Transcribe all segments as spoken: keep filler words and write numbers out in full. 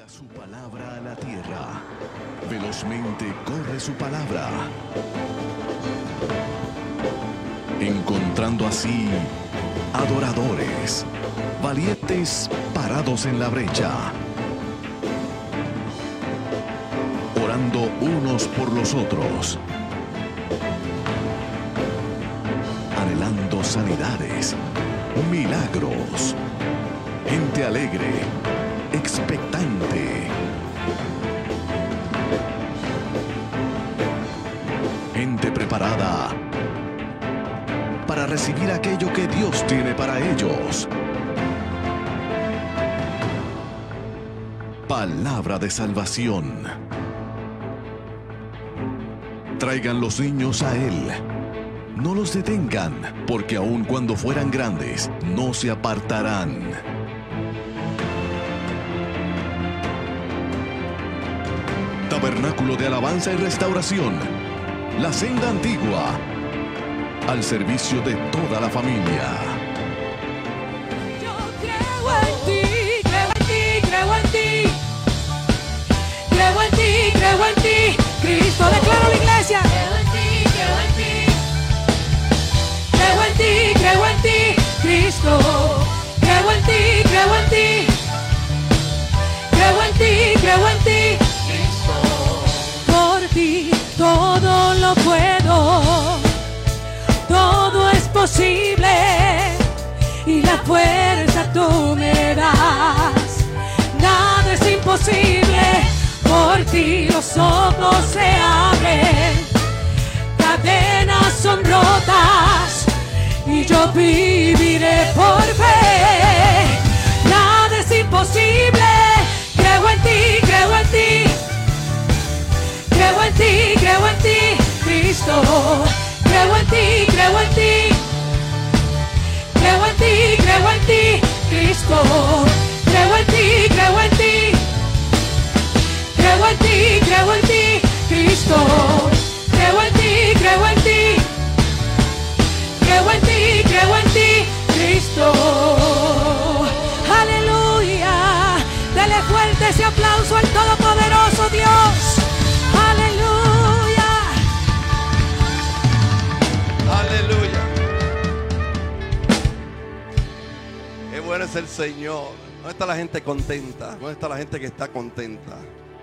Envía su palabra a la tierra. Velozmente corre su palabra, encontrando así adoradores, valientes parados en la brecha, orando unos por los otros, anhelando sanidades, milagros, gente alegre, expectante, gente preparada para recibir aquello que Dios tiene para ellos. Palabra de salvación. Traigan los niños a Él. No los detengan, porque aun cuando fueran grandes, no se apartarán. Tabernáculo de Alabanza y Restauración, La Senda Antigua, al servicio de toda la familia. Yo creo en ti, creo en ti, creo en ti. Creo en ti, creo en ti. Cristo, declaro la iglesia. Creo en ti, creo en ti. Creo en ti, creo en ti. Cristo, creo en ti, creo en ti. Creo en ti, creo en ti. Por ti todo lo puedo, todo es posible y la fuerza tú me das. Nada es imposible, por ti los ojos se abren, cadenas son rotas y yo viviré por fe. Nada es imposible, creo en ti, creo en ti. Creo en ti, creo en ti, Cristo. Creo en ti, creo en ti. Creo en ti, creo en ti, Cristo. Creo en ti, creo en ti. Creo en ti, creo en ti, Cristo. Creo en ti, creo en ti. Creo en ti, creo en ti, Cristo. Aleluya. Dale fuerte ese aplauso al Todopoderoso Dios. Aleluya. Aleluya. Qué bueno es el Señor. ¿Dónde está la gente contenta? ¿Dónde está la gente que está contenta?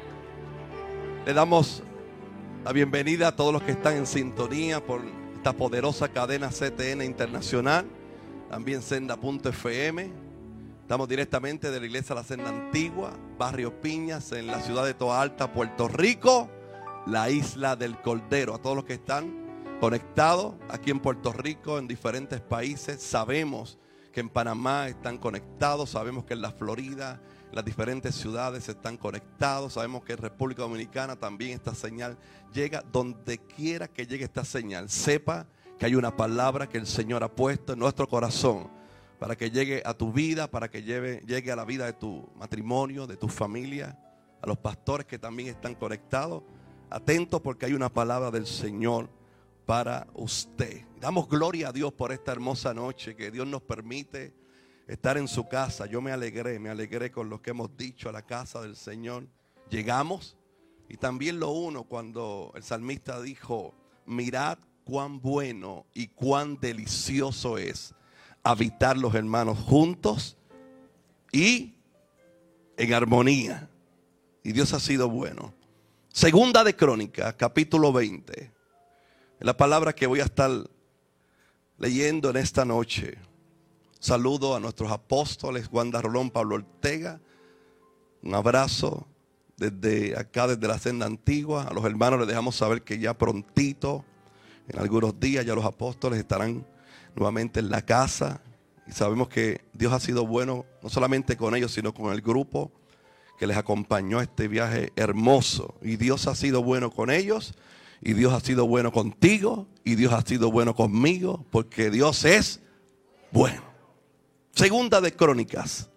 Le damos la bienvenida a todos los que están en sintonía por esta poderosa cadena C T N Internacional, también Senda punto F M. Estamos directamente de la iglesia La Senda Antigua, Barrio Piñas, en la ciudad de Toa Alta, Puerto Rico, la isla del Cordero. A todos los que están conectados aquí en Puerto Rico, en diferentes países. Sabemos que en Panamá están conectados, sabemos que en la Florida, en las diferentes ciudades están conectados. Sabemos que en República Dominicana también esta señal llega. Donde quiera que llegue esta señal, sepa que hay una palabra que el Señor ha puesto en nuestro corazón para que llegue a tu vida, para que lleve, llegue a la vida de tu matrimonio, de tu familia. A los pastores que también están conectados, atentos porque hay una palabra del Señor para usted. Damos gloria a Dios por esta hermosa noche que Dios nos permite estar en su casa. Yo me alegré, me alegré con lo que hemos dicho a la casa del Señor. Llegamos y también lo uno cuando el salmista dijo: mirad cuán bueno y cuán delicioso es habitar los hermanos juntos y en armonía. Y Dios ha sido bueno. Segunda de Crónicas, capítulo veinte. La palabra que voy a estar leyendo en esta noche. Saludo a nuestros apóstoles, Wanda Rolón, Pablo Ortega. Un abrazo desde acá, desde la Senda Antigua. A los hermanos les dejamos saber que ya prontito, en algunos días, ya los apóstoles estarán nuevamente en la casa. Y sabemos que Dios ha sido bueno, no solamente con ellos, sino con el grupo que les acompañó a este viaje hermoso. Y Dios ha sido bueno con ellos, y Dios ha sido bueno contigo, y Dios ha sido bueno conmigo, porque Dios es bueno. Segunda de Crónicas,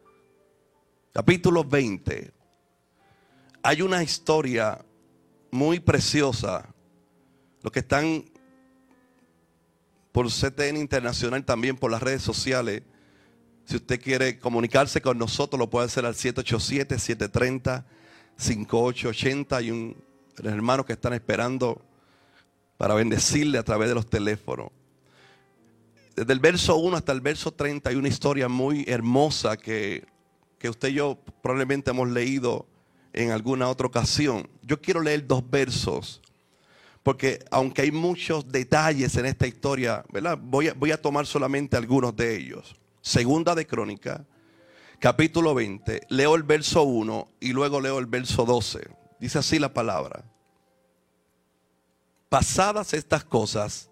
capítulo veinte. Hay una historia muy preciosa. Los que están por C T N Internacional, también por las redes sociales, Si usted quiere comunicarse con nosotros, lo puede hacer al siete ocho siete, siete tres cero, cinco ocho ocho cero. Hay un hermano que están esperando para bendecirle a través de los teléfonos. Desde el verso uno hasta el verso treinta hay una historia muy hermosa que, que usted y yo probablemente hemos leído en alguna otra ocasión. Yo quiero leer dos versos, porque aunque hay muchos detalles en esta historia, ¿verdad? Voy a, voy a tomar solamente algunos de ellos. Segunda de Crónica, capítulo veinte, leo el verso uno y luego leo el verso doce. Dice así la palabra: pasadas estas cosas,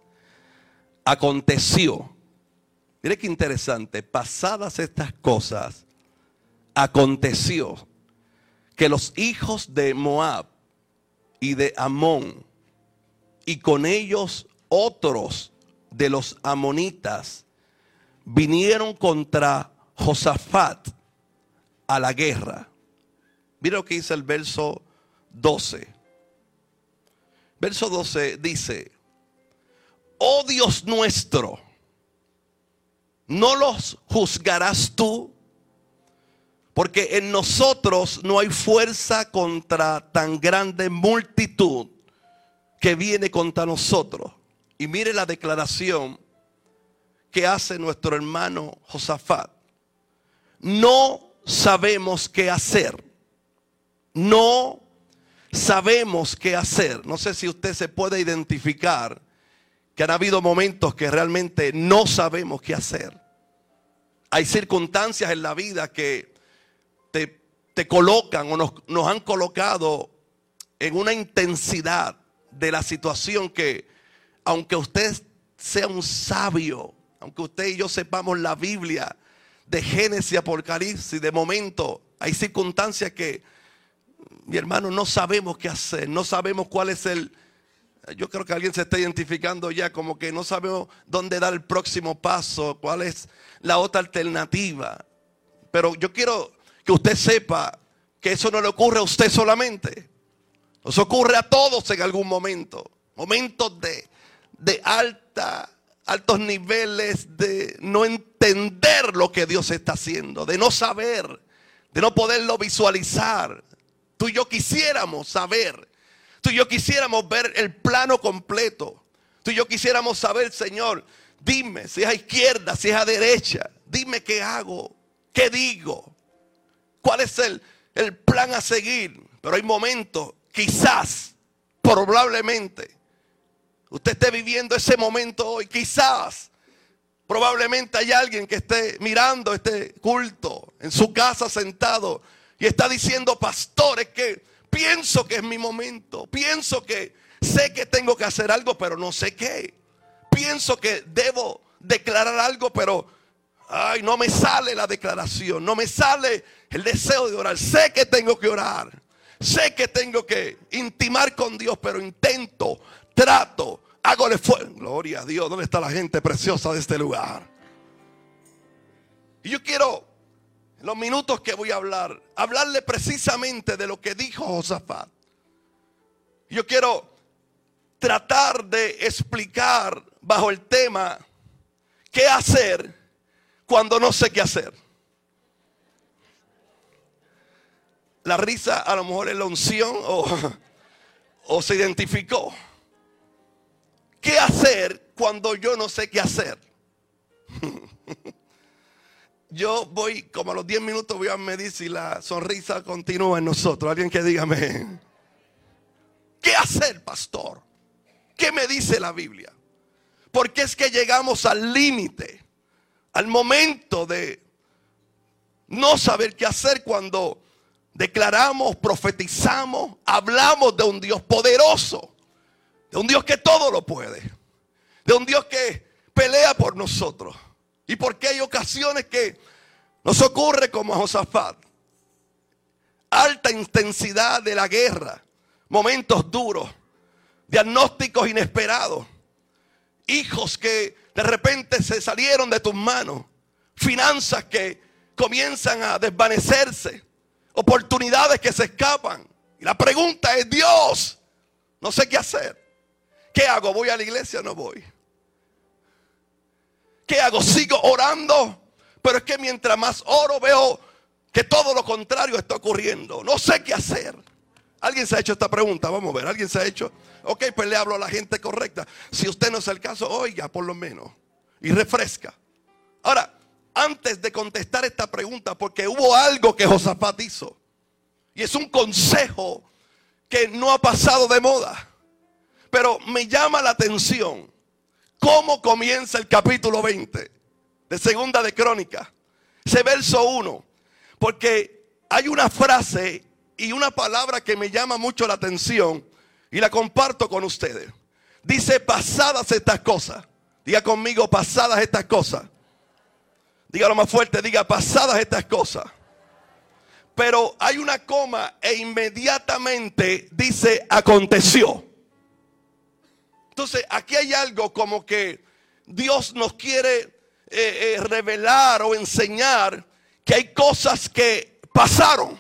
aconteció. Mire qué interesante. Pasadas estas cosas, aconteció que los hijos de Moab y de Amón, y con ellos otros de los amonitas, vinieron contra Josafat a la guerra. Mira lo que dice el verso doce. Verso doce dice: oh Dios nuestro, ¿no los juzgarás tú? Porque en nosotros no hay fuerza contra tan grande multitud que viene contra nosotros. Y mire la declaración que hace nuestro hermano Josafat. No sabemos qué hacer. No sabemos qué hacer. No sé si usted se puede identificar que han habido momentos que realmente no sabemos qué hacer. Hay circunstancias en la vida que te, te colocan o nos, nos han colocado en una intensidad de la situación que, aunque usted sea un sabio, aunque usted y yo sepamos la Biblia de Génesis, Apocalipsis, de momento hay circunstancias que, mi hermano, no sabemos qué hacer. No sabemos cuál es el... Yo creo que alguien se está identificando ya como que no sabemos dónde dar el próximo paso, cuál es la otra alternativa. Pero yo quiero que usted sepa que eso no le ocurre a usted solamente. Eso ocurre a todos en algún momento. Momentos de, de alta, altos niveles de no entender lo que Dios está haciendo, de no saber, de no poderlo visualizar. Tú y yo quisiéramos saber. Tú y yo quisiéramos ver el plano completo. Tú y yo quisiéramos saber, Señor, dime si es a izquierda, si es a derecha. Dime qué hago, qué digo, cuál es el, el plan a seguir. Pero hay momentos, quizás, probablemente, usted esté viviendo ese momento hoy. Quizás, probablemente hay alguien que esté mirando este culto en su casa sentado y está diciendo: pastor, es que pienso que es mi momento. Pienso que sé que tengo que hacer algo, pero no sé qué. Pienso que debo declarar algo, pero ay, no me sale la declaración. No me sale el deseo de orar. Sé que tengo que orar. Sé que tengo que intimar con Dios, pero intento, trato, hago el esfuerzo. Gloria a Dios. ¿Dónde está la gente preciosa de este lugar? Y yo quiero, en los minutos que voy a hablar, hablarle precisamente de lo que dijo Josafat. Yo quiero tratar de explicar bajo el tema qué hacer cuando no sé qué hacer. La risa a lo mejor es la unción o, o se identificó. ¿Qué hacer cuando yo no sé qué hacer? Yo voy, como a los diez minutos voy a medir si la sonrisa continúa en nosotros. Alguien que dígame: ¿qué hacer, pastor? ¿Qué me dice la Biblia? Porque es que llegamos al límite, al momento de no saber qué hacer cuando declaramos, profetizamos, hablamos de un Dios poderoso, de un Dios que todo lo puede, de un Dios que pelea por nosotros. Y porque hay ocasiones que nos ocurre como a Josafat, alta intensidad de la guerra, momentos duros, diagnósticos inesperados, hijos que de repente se salieron de tus manos, finanzas que comienzan a desvanecerse, oportunidades que se escapan. Y la pregunta es: Dios, no sé qué hacer. ¿Qué hago? ¿Voy a la iglesia o no voy? ¿Qué hago? ¿Sigo orando? Pero es que mientras más oro veo que todo lo contrario está ocurriendo. No sé qué hacer. ¿Alguien se ha hecho esta pregunta? Vamos a ver, ¿alguien se ha hecho? Ok, pues le hablo a la gente correcta. Si usted no es el caso, oiga por lo menos y refresca. Ahora, antes de contestar esta pregunta, porque hubo algo que Josafat hizo, y es un consejo que no ha pasado de moda, pero me llama la atención cómo comienza el capítulo veinte de Segunda de Crónicas, ese verso uno, porque hay una frase y una palabra que me llama mucho la atención y la comparto con ustedes. Dice: pasadas estas cosas. Diga conmigo: pasadas estas cosas. Dígalo más fuerte, diga: pasadas estas cosas. Pero hay una coma e inmediatamente dice: aconteció. Entonces aquí hay algo como que Dios nos quiere eh, eh, revelar o enseñar que hay cosas que pasaron.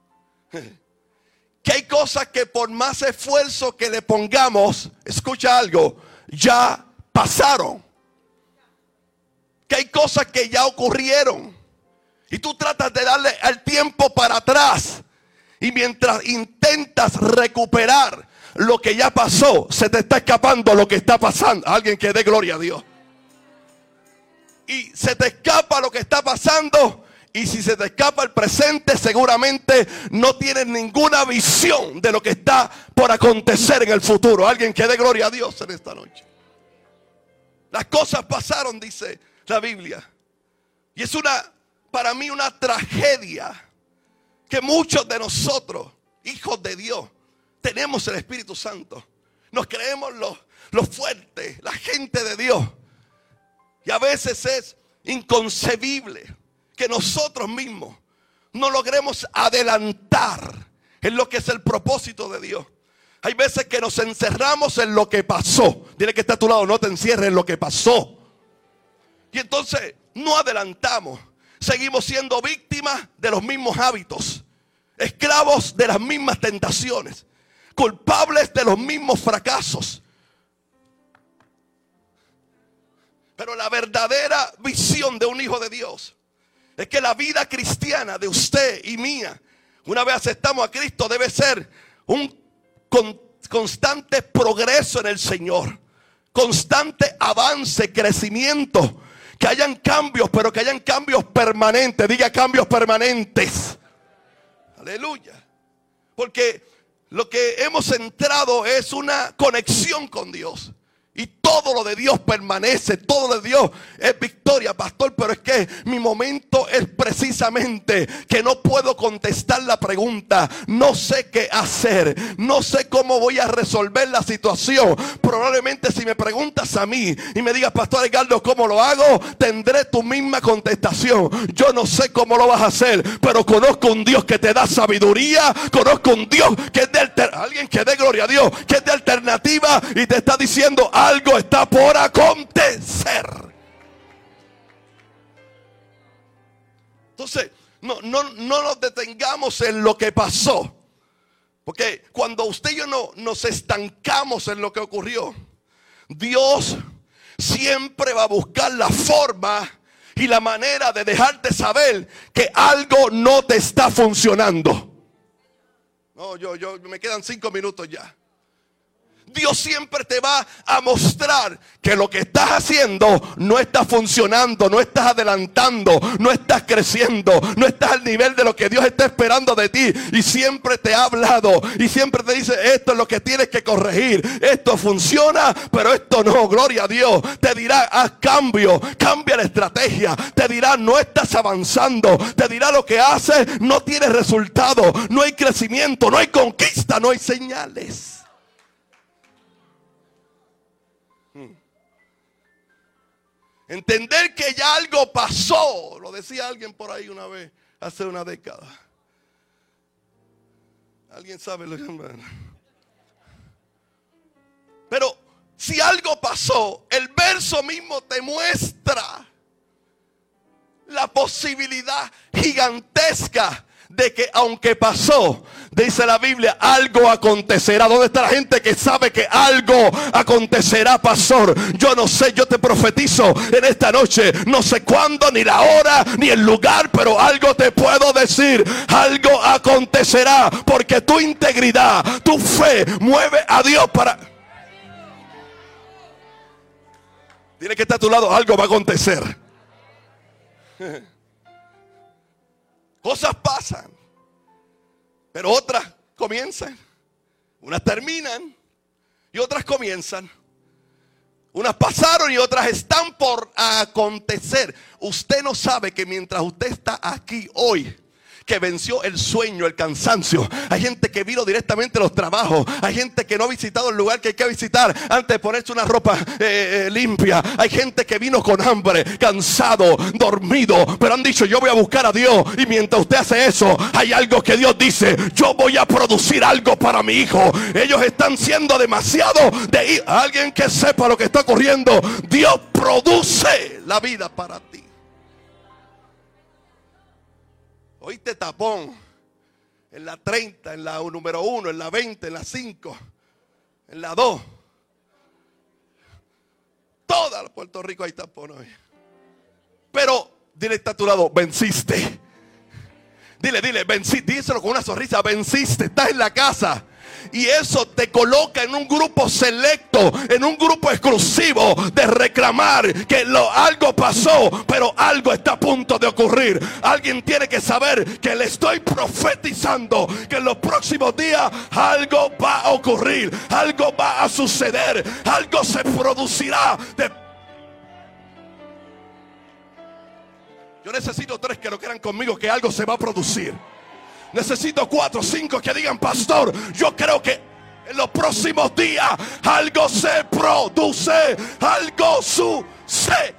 Que hay cosas que por más esfuerzo que le pongamos, escucha algo, ya pasaron. Que hay cosas que ya ocurrieron y tú tratas de darle el tiempo para atrás, y mientras intentas recuperar lo que ya pasó, se te está escapando lo que está pasando. Alguien que dé gloria a Dios. Y se te escapa lo que está pasando, y si se te escapa el presente, seguramente no tienes ninguna visión de lo que está por acontecer en el futuro. Alguien que dé gloria a Dios en esta noche. Las cosas pasaron, dice la Biblia, y es una, para mí, una tragedia que muchos de nosotros, hijos de Dios, tenemos el Espíritu Santo, nos creemos los, los fuertes, la gente de Dios, y a veces es inconcebible que nosotros mismos no logremos adelantar en lo que es el propósito de Dios. Hay veces que nos encerramos en lo que pasó. Dile que está a tu lado: no te encierres en lo que pasó. Y entonces no adelantamos. Seguimos siendo víctimas de los mismos hábitos, esclavos de las mismas tentaciones, culpables de los mismos fracasos. Pero la verdadera visión de un hijo de Dios es que la vida cristiana de usted y mía, una vez aceptamos a Cristo, debe ser un con, constante progreso en el Señor, constante avance, crecimiento. Que hayan cambios, pero que hayan cambios permanentes. Diga: cambios permanentes. Aleluya. Porque lo que hemos entrado es una conexión con Dios. Y todo lo de Dios permanece, todo lo de Dios es victoria, pastor. Pero es que mi momento es precisamente que no puedo contestar la pregunta. No sé qué hacer, no sé cómo voy a resolver la situación. Probablemente si me preguntas a mí y me digas: pastor Edgardo, ¿cómo lo hago?, tendré tu misma contestación. Yo no sé cómo lo vas a hacer, pero conozco un Dios que te da sabiduría. Conozco un Dios que es de alternativa. Alguien que dé gloria a Dios, que es de alternativa y te está diciendo: algo está por acontecer. Entonces, no, no, no nos detengamos en lo que pasó. Porque cuando usted y yo no nos estancamos en lo que ocurrió, Dios siempre va a buscar la forma y la manera de dejarte saber que algo no te está funcionando. No, yo, yo, me quedan cinco minutos ya. Dios siempre te va a mostrar que lo que estás haciendo no está funcionando, no estás adelantando, no estás creciendo, no estás al nivel de lo que Dios está esperando de ti. Y siempre te ha hablado y siempre te dice: esto es lo que tienes que corregir, esto funciona, pero esto no. Gloria a Dios. Te dirá: haz cambio, cambia la estrategia. Te dirá: no estás avanzando. Te dirá: lo que haces no tiene resultado, no hay crecimiento, no hay conquista, no hay señales. Entender que ya algo pasó. Lo decía alguien por ahí una vez, hace una década. ¿Alguien sabe lo que llaman? Pero si algo pasó, el verso mismo te muestra la posibilidad gigantesca de que aunque pasó, dice la Biblia, algo acontecerá. ¿Dónde está la gente que sabe que algo acontecerá, pastor? Yo no sé, yo te profetizo en esta noche, no sé cuándo, ni la hora, ni el lugar, pero algo te puedo decir, algo acontecerá, porque tu integridad, tu fe mueve a Dios para... Dile que está a tu lado, algo va a acontecer. Cosas pasan, pero otras comienzan. Unas terminan y otras comienzan. Unas pasaron y otras están por acontecer. Usted no sabe que mientras usted está aquí hoy, que venció el sueño, el cansancio. Hay gente que vino directamente a los trabajos. Hay gente que no ha visitado el lugar que hay que visitar antes de ponerse una ropa eh, eh, limpia. Hay gente que vino con hambre, cansado, dormido, pero han dicho, yo voy a buscar a Dios. Y mientras usted hace eso, hay algo que Dios dice, yo voy a producir algo para mi hijo. Ellos están siendo demasiado de alguien que sepa lo que está ocurriendo. Dios produce la vida para ti. Oíste tapón en la treinta, en la número uno, en la veinte, en la cinco, en la dos. Toda Puerto Rico hay tapón hoy. Pero dile, está a tu lado, venciste. Dile, dile, venciste. Díselo con una sonrisa, venciste, estás en la casa. Y eso te coloca en un grupo selecto, en un grupo exclusivo de reclamar que lo, algo pasó, pero algo está a punto de ocurrir. Alguien tiene que saber que le estoy profetizando que en los próximos días algo va a ocurrir, algo va a suceder, algo se producirá. De... Yo necesito tres que lo quieran conmigo, que algo se va a producir. Necesito cuatro o cinco que digan, pastor, yo creo que en los próximos días algo se produce, algo sucede.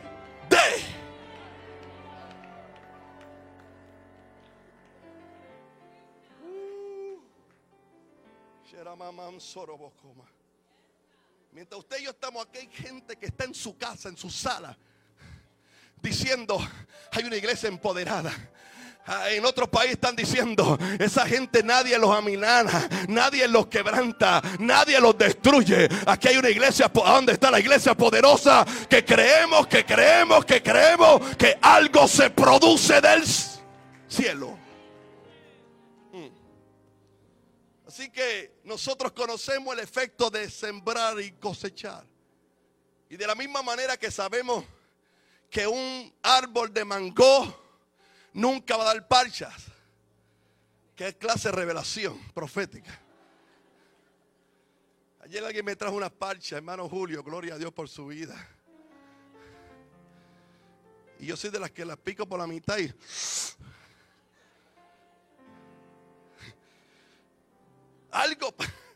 Mientras usted y yo estamos aquí, hay gente que está en su casa, en su sala, diciendo, hay una iglesia empoderada. En otros países están diciendo, esa gente nadie los amilana, nadie los quebranta, nadie los destruye. Aquí hay una iglesia, ¿dónde está la iglesia poderosa? Que creemos, que creemos, que creemos que algo se produce del cielo. Así que nosotros conocemos el efecto de sembrar y cosechar. Y de la misma manera que sabemos que un árbol de mango nunca va a dar parchas. ¿Qué clase de revelación profética? Ayer alguien me trajo unas parchas, hermano Julio, gloria a Dios por su vida. Y yo soy de las que las pico por la mitad y... Algo...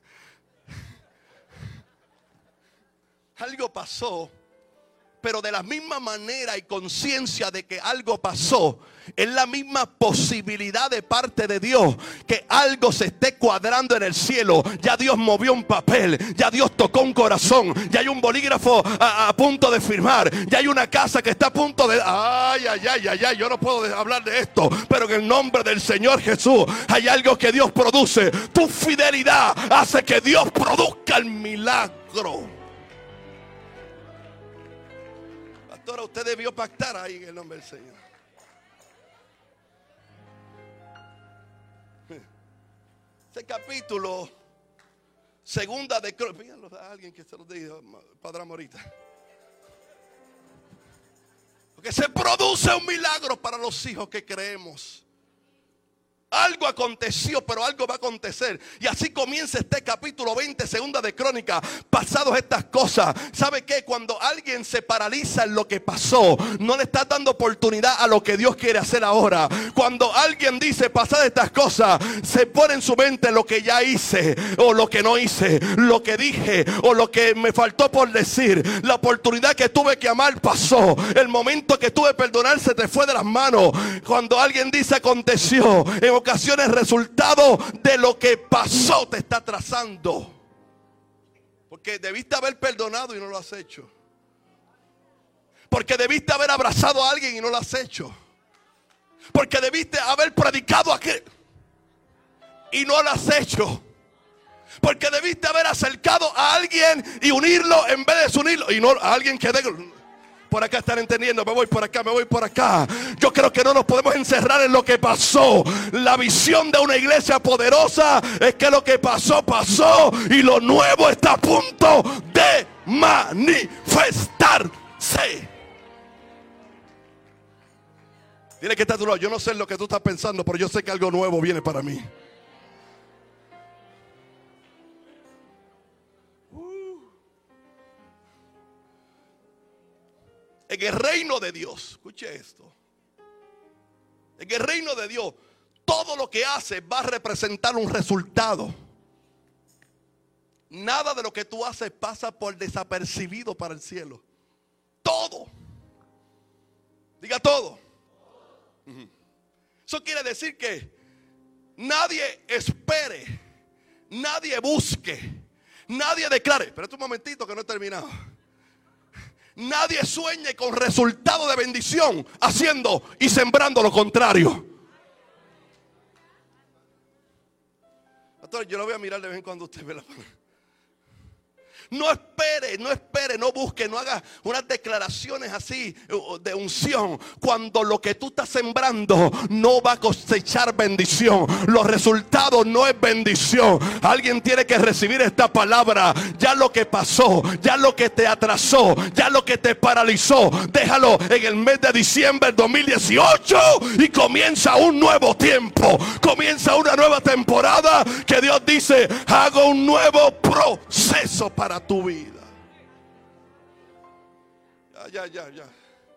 Algo pasó. Pero de la misma manera y conciencia de que algo pasó, es la misma posibilidad de parte de Dios que algo se esté cuadrando en el cielo. Ya Dios movió un papel, ya Dios tocó un corazón, ya hay un bolígrafo a, a punto de firmar, ya hay una casa que está a punto de... Ay, ay, ay, ay, ay, yo no puedo hablar de esto, pero en el nombre del Señor Jesús hay algo que Dios produce. Tu fidelidad hace que Dios produzca el milagro. Pastora, usted debió pactar ahí en el nombre del Señor. Ese capítulo, segunda de Crónicas, a alguien que se lo diga, Padre Amorita. Porque se produce un milagro para los hijos que creemos. Algo aconteció, pero algo va a acontecer. Y así comienza este capítulo veinte, segunda de Crónicas. Pasados estas cosas, ¿sabe qué? Cuando alguien se paraliza en lo que pasó, no le está dando oportunidad a lo que Dios quiere hacer ahora. Cuando alguien dice pasadas estas cosas, se pone en su mente lo que ya hice, o lo que no hice, lo que dije, o lo que me faltó por decir. La oportunidad que tuve que amar pasó. El momento que tuve que perdonar se te fue de las manos. Cuando alguien dice aconteció, en ocasiones resultado de lo que pasó te está trazando, porque debiste haber perdonado y no lo has hecho, porque debiste haber abrazado a alguien y no lo has hecho, porque debiste haber predicado a aquel. y no lo has hecho. Porque debiste haber acercado a alguien y unirlo en vez de desunirlo. Y no a alguien que de... Por acá están entendiendo, me voy por acá, me voy por acá. Yo creo que no nos podemos encerrar en lo que pasó. La visión de una iglesia poderosa es que lo que pasó, pasó. Y lo nuevo está a punto de manifestarse. Dile que está a tu lado. Yo no sé lo que tú estás pensando, pero yo sé que algo nuevo viene para mí. En el reino de Dios, escuche esto. En el reino de Dios, todo lo que hace va a representar un resultado. Nada de lo que tú haces pasa por desapercibido para el cielo. Todo. Diga todo. Eso quiere decir que nadie espere, nadie busque, nadie declare. Espérate un momentito que no he terminado. Nadie sueñe con resultado de bendición haciendo y sembrando lo contrario. Pastor, yo lo voy a mirar de vez en cuando usted ve la palabra. No espere, no espere, no busque, no haga unas declaraciones así de unción cuando lo que tú estás sembrando no va a cosechar bendición. Los resultados no es bendición. Alguien tiene que recibir esta palabra. Ya lo que pasó, ya lo que te atrasó, ya lo que te paralizó, déjalo en el mes de diciembre del dos mil dieciocho y comienza un nuevo tiempo. Comienza una nueva temporada que Dios dice, hago un nuevo proceso para tu vida. Ya, ya, ya, ya.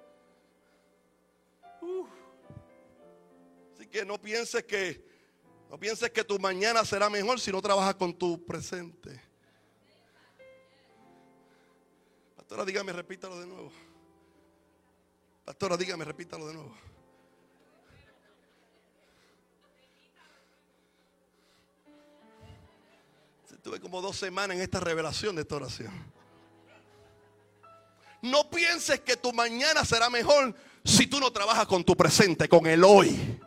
Uh. Así que no pienses que no pienses que tu mañana será mejor si no trabajas con tu presente. Pastora, dígame, repítalo de nuevo. Pastora, dígame, repítalo de nuevo. Tuve como dos semanas en esta revelación de esta oración. No pienses que tu mañana será mejor si tú no trabajas con tu presente, con el hoy.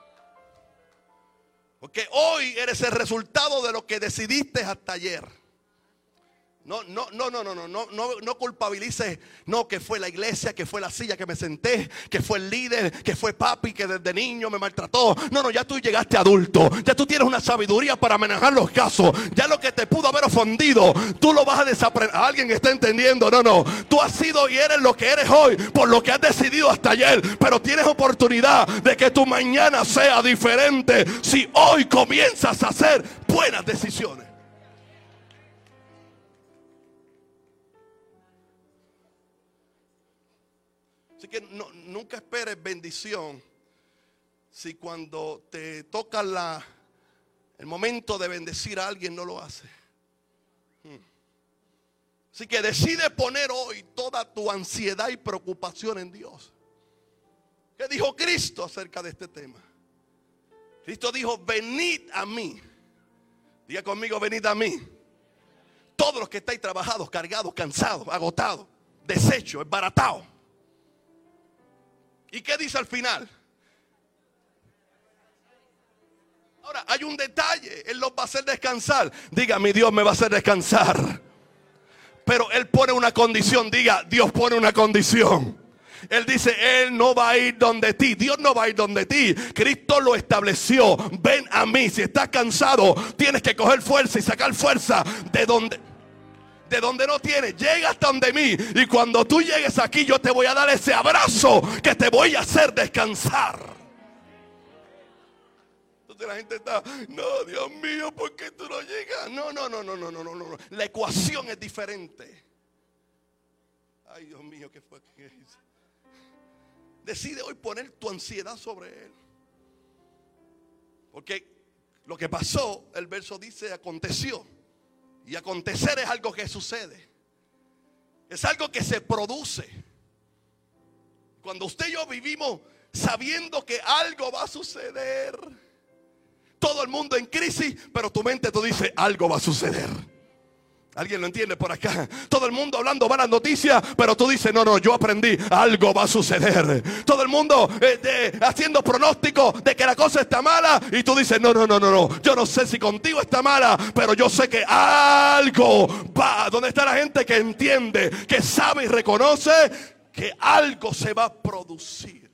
Porque hoy eres el resultado de lo que decidiste hasta ayer. No, no, no, no, no, no, no, no, no culpabilices, no, que fue la iglesia, que fue la silla que me senté, que fue el líder, que fue papi que desde niño me maltrató. No, no, ya tú llegaste adulto, ya tú tienes una sabiduría para manejar los casos. Ya lo que te pudo haber ofendido, tú lo vas a desaprender. ¿Alguien está entendiendo? No, no, tú has sido y eres lo que eres hoy por lo que has decidido hasta ayer. Pero tienes oportunidad de que tu mañana sea diferente si hoy comienzas a hacer buenas decisiones. Así que no, nunca esperes bendición si cuando te toca la, el momento de bendecir a alguien no lo hace. Hmm. Así que decide poner hoy toda tu ansiedad y preocupación en Dios. ¿Qué dijo Cristo acerca de este tema? Cristo dijo, venid a mí. Diga conmigo, venid a mí. Todos los que estáis trabajados, cargados, cansados, agotados, deshechos, esbaratados. ¿Y qué dice al final? Ahora, hay un detalle. Él los va a hacer descansar. Diga, mi Dios me va a hacer descansar. Pero Él pone una condición. Diga, Dios pone una condición. Él dice, Él no va a ir donde ti. Dios no va a ir donde ti. Cristo lo estableció. Ven a mí. Si estás cansado, tienes que coger fuerza y sacar fuerza de donde... De donde no tienes, llega hasta donde mí. Y cuando tú llegues aquí, yo te voy a dar ese abrazo que te voy a hacer descansar. Entonces la gente está, no, Dios mío, ¿por qué tú no llegas? No, no, no, no, no, no, no, no. La ecuación es diferente. Ay, Dios mío, ¿qué fue que hice? Decide hoy poner tu ansiedad sobre Él. Porque lo que pasó, el verso dice, aconteció. Y acontecer es algo que sucede. Es algo que se produce. Cuando usted y yo vivimos sabiendo que algo va a suceder. Todo el mundo en crisis, pero tu mente te dice, algo va a suceder. ¿Alguien lo entiende por acá? Todo el mundo hablando malas noticias, pero tú dices, no, no, yo aprendí, algo va a suceder. Todo el mundo eh, de, haciendo pronósticos de que la cosa está mala, y tú dices, no, no, no, no, no, yo no sé si contigo está mala, pero yo sé que algo va. ¿Dónde está la gente que entiende, que sabe y reconoce que algo se va a producir?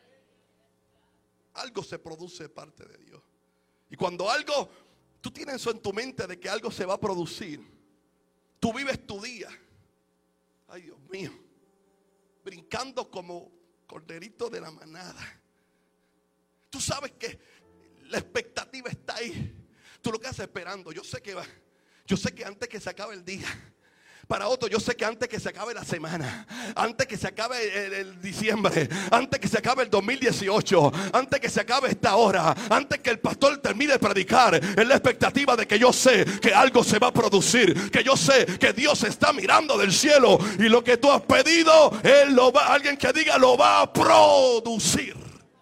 Algo se produce de parte de Dios. Y cuando algo, tú tienes eso en tu mente de que algo se va a producir, tú vives tu día, ay Dios mío, brincando como corderito de la manada. Tú sabes que la expectativa está ahí. Tú lo que haces esperando. Yo sé que va, yo sé que antes que se acabe el día. Para otro, yo sé que antes que se acabe la semana, antes que se acabe el, el diciembre, antes que se acabe el dos mil dieciocho, antes que se acabe esta hora, antes que el pastor termine de predicar, es la expectativa de que yo sé que algo se va a producir, que yo sé que Dios está mirando del cielo y lo que tú has pedido, Él lo va, alguien que diga, lo va a producir.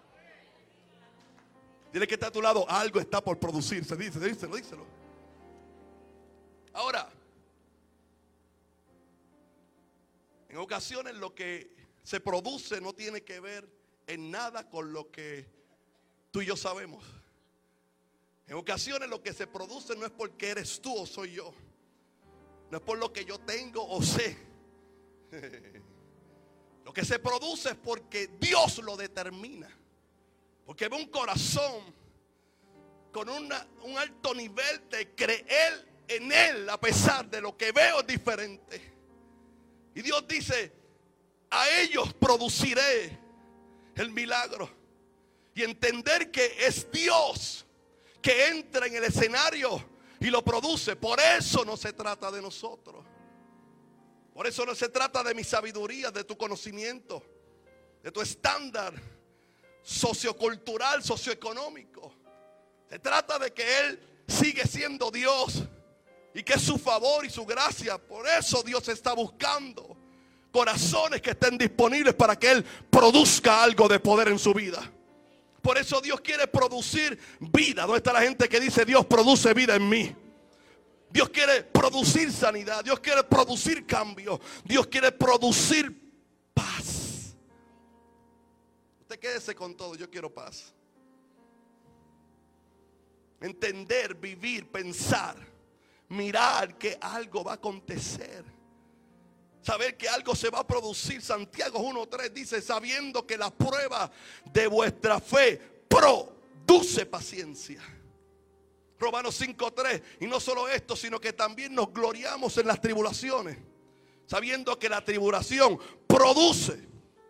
Dile que está a tu lado, algo está por producirse, díselo, díselo, díselo. Ahora, en ocasiones lo que se produce no tiene que ver en nada con lo que tú y yo sabemos. En ocasiones lo que se produce no es porque eres tú o soy yo. No es por lo que yo tengo o sé. Lo que se produce es porque Dios lo determina. Porque ve un corazón con una, un alto nivel de creer en Él a pesar de lo que veo diferente. Y Dios dice, a ellos produciré el milagro. Y entender que es Dios que entra en el escenario y lo produce. Por eso no se trata de nosotros. Por eso no se trata de mi sabiduría, de tu conocimiento, de tu estándar sociocultural, socioeconómico. Se trata de que Él sigue siendo Dios. Y que es su favor y su gracia. Por eso Dios está buscando corazones que estén disponibles para que Él produzca algo de poder en su vida. Por eso Dios quiere producir vida. ¿Dónde está la gente que dice Dios produce vida en mí? Dios quiere producir sanidad. Dios quiere producir cambio. Dios quiere producir paz. Usted quédese con todo. Yo quiero paz. Entender, vivir, pensar, mirar que algo va a acontecer. Saber que algo se va a producir. Santiago uno tres dice, sabiendo que la prueba de vuestra fe produce paciencia. Romanos cinco tres, y no solo esto, sino que también nos gloriamos en las tribulaciones, sabiendo que la tribulación produce.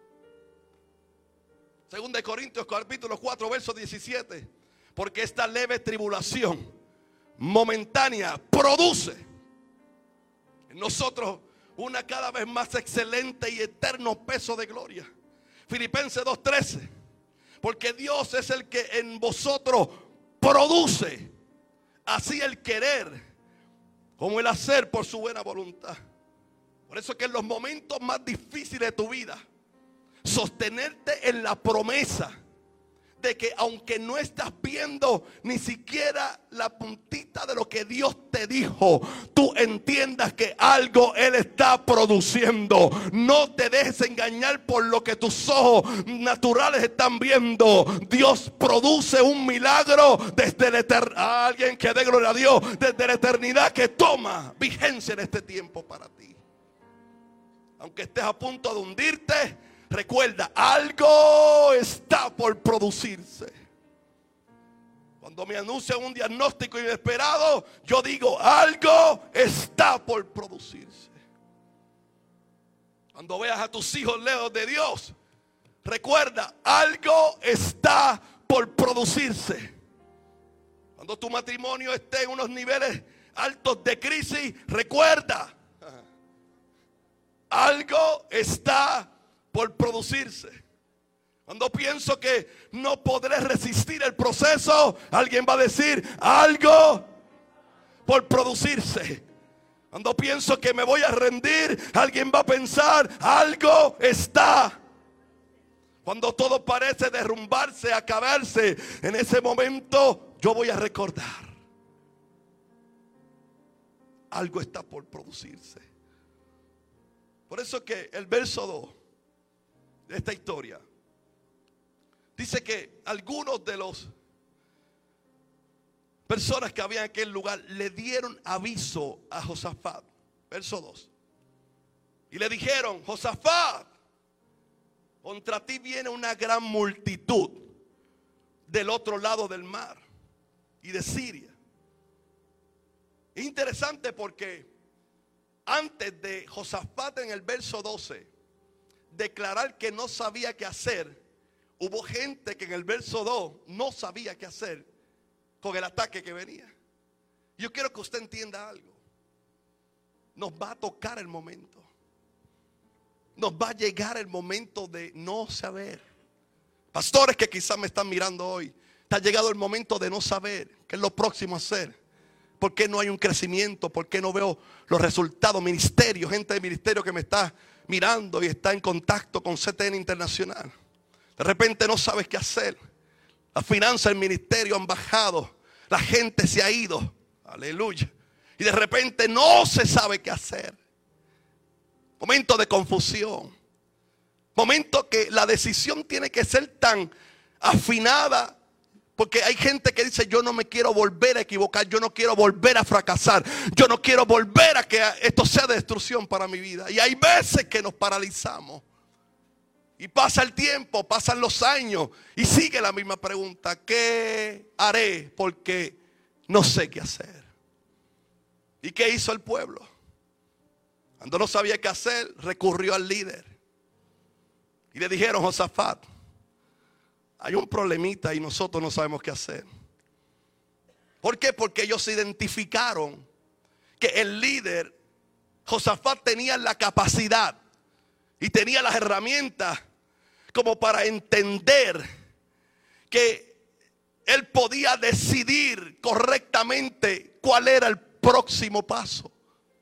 Segunda de Corintios capítulo cuatro verso diecisiete, porque esta leve tribulación momentánea produce en nosotros una cada vez más excelente y eterno peso de gloria. Filipenses dos trece, porque Dios es el que en vosotros produce así el querer como el hacer por su buena voluntad. Por eso que en los momentos más difíciles de tu vida, sostenerte en la promesa de que aunque no estás viendo ni siquiera la puntita de lo que Dios te dijo, tú entiendas que algo Él está produciendo. No te dejes engañar por lo que tus ojos naturales están viendo. Dios produce un milagro desde la eternidad. Alguien que dé gloria a Dios, desde la eternidad, que toma vigencia en este tiempo para ti. Aunque estés a punto de hundirte, recuerda, algo está por producirse. Cuando me anuncian un diagnóstico inesperado, yo digo, algo está por producirse. Cuando veas a tus hijos lejos de Dios, recuerda, algo está por producirse. Cuando tu matrimonio esté en unos niveles altos de crisis, recuerda, algo está por producirse. Cuando pienso que no podré resistir el proceso, alguien va a decir, algo por producirse. Cuando pienso que me voy a rendir, alguien va a pensar, algo está. Cuando todo parece derrumbarse, acabarse, en ese momento yo voy a recordar, algo está por producirse. Por eso que el verso dos de esta historia dice que algunos de los personas que había en aquel lugar le dieron aviso a Josafat. Verso dos. Y le dijeron: Josafat, contra ti viene una gran multitud del otro lado del mar y de Siria. Es interesante porque antes de Josafat, en el verso doce, declarar que no sabía qué hacer, hubo gente que en el verso dos no sabía qué hacer con el ataque que venía. Yo quiero que usted entienda algo. Nos va a tocar el momento. Nos va a llegar el momento de no saber. Pastores que quizás me están mirando hoy, te ha llegado el momento de no saber qué es lo próximo a hacer. ¿Por qué no hay un crecimiento? ¿Por qué no veo los resultados? Ministerio, gente de ministerio que me está mirando y está en contacto con C T N Internacional. De repente no sabes qué hacer. Las finanzas del ministerio han bajado. La gente se ha ido. Aleluya. Y de repente no se sabe qué hacer. Momento de confusión. Momento que la decisión tiene que ser tan afinada. Porque hay gente que dice: yo no me quiero volver a equivocar. Yo no quiero volver a fracasar. Yo no quiero volver a que esto sea destrucción para mi vida. Y hay veces que nos paralizamos. Y pasa el tiempo, pasan los años y sigue la misma pregunta: ¿qué haré? Porque no sé qué hacer. ¿Y qué hizo el pueblo? Cuando no sabía qué hacer, recurrió al líder. Y le dijeron: Josafat, hay un problemita y nosotros no sabemos qué hacer. ¿Por qué? Porque ellos identificaron que el líder, Josafat, tenía la capacidad y tenía las herramientas como para entender que él podía decidir correctamente cuál era el próximo paso.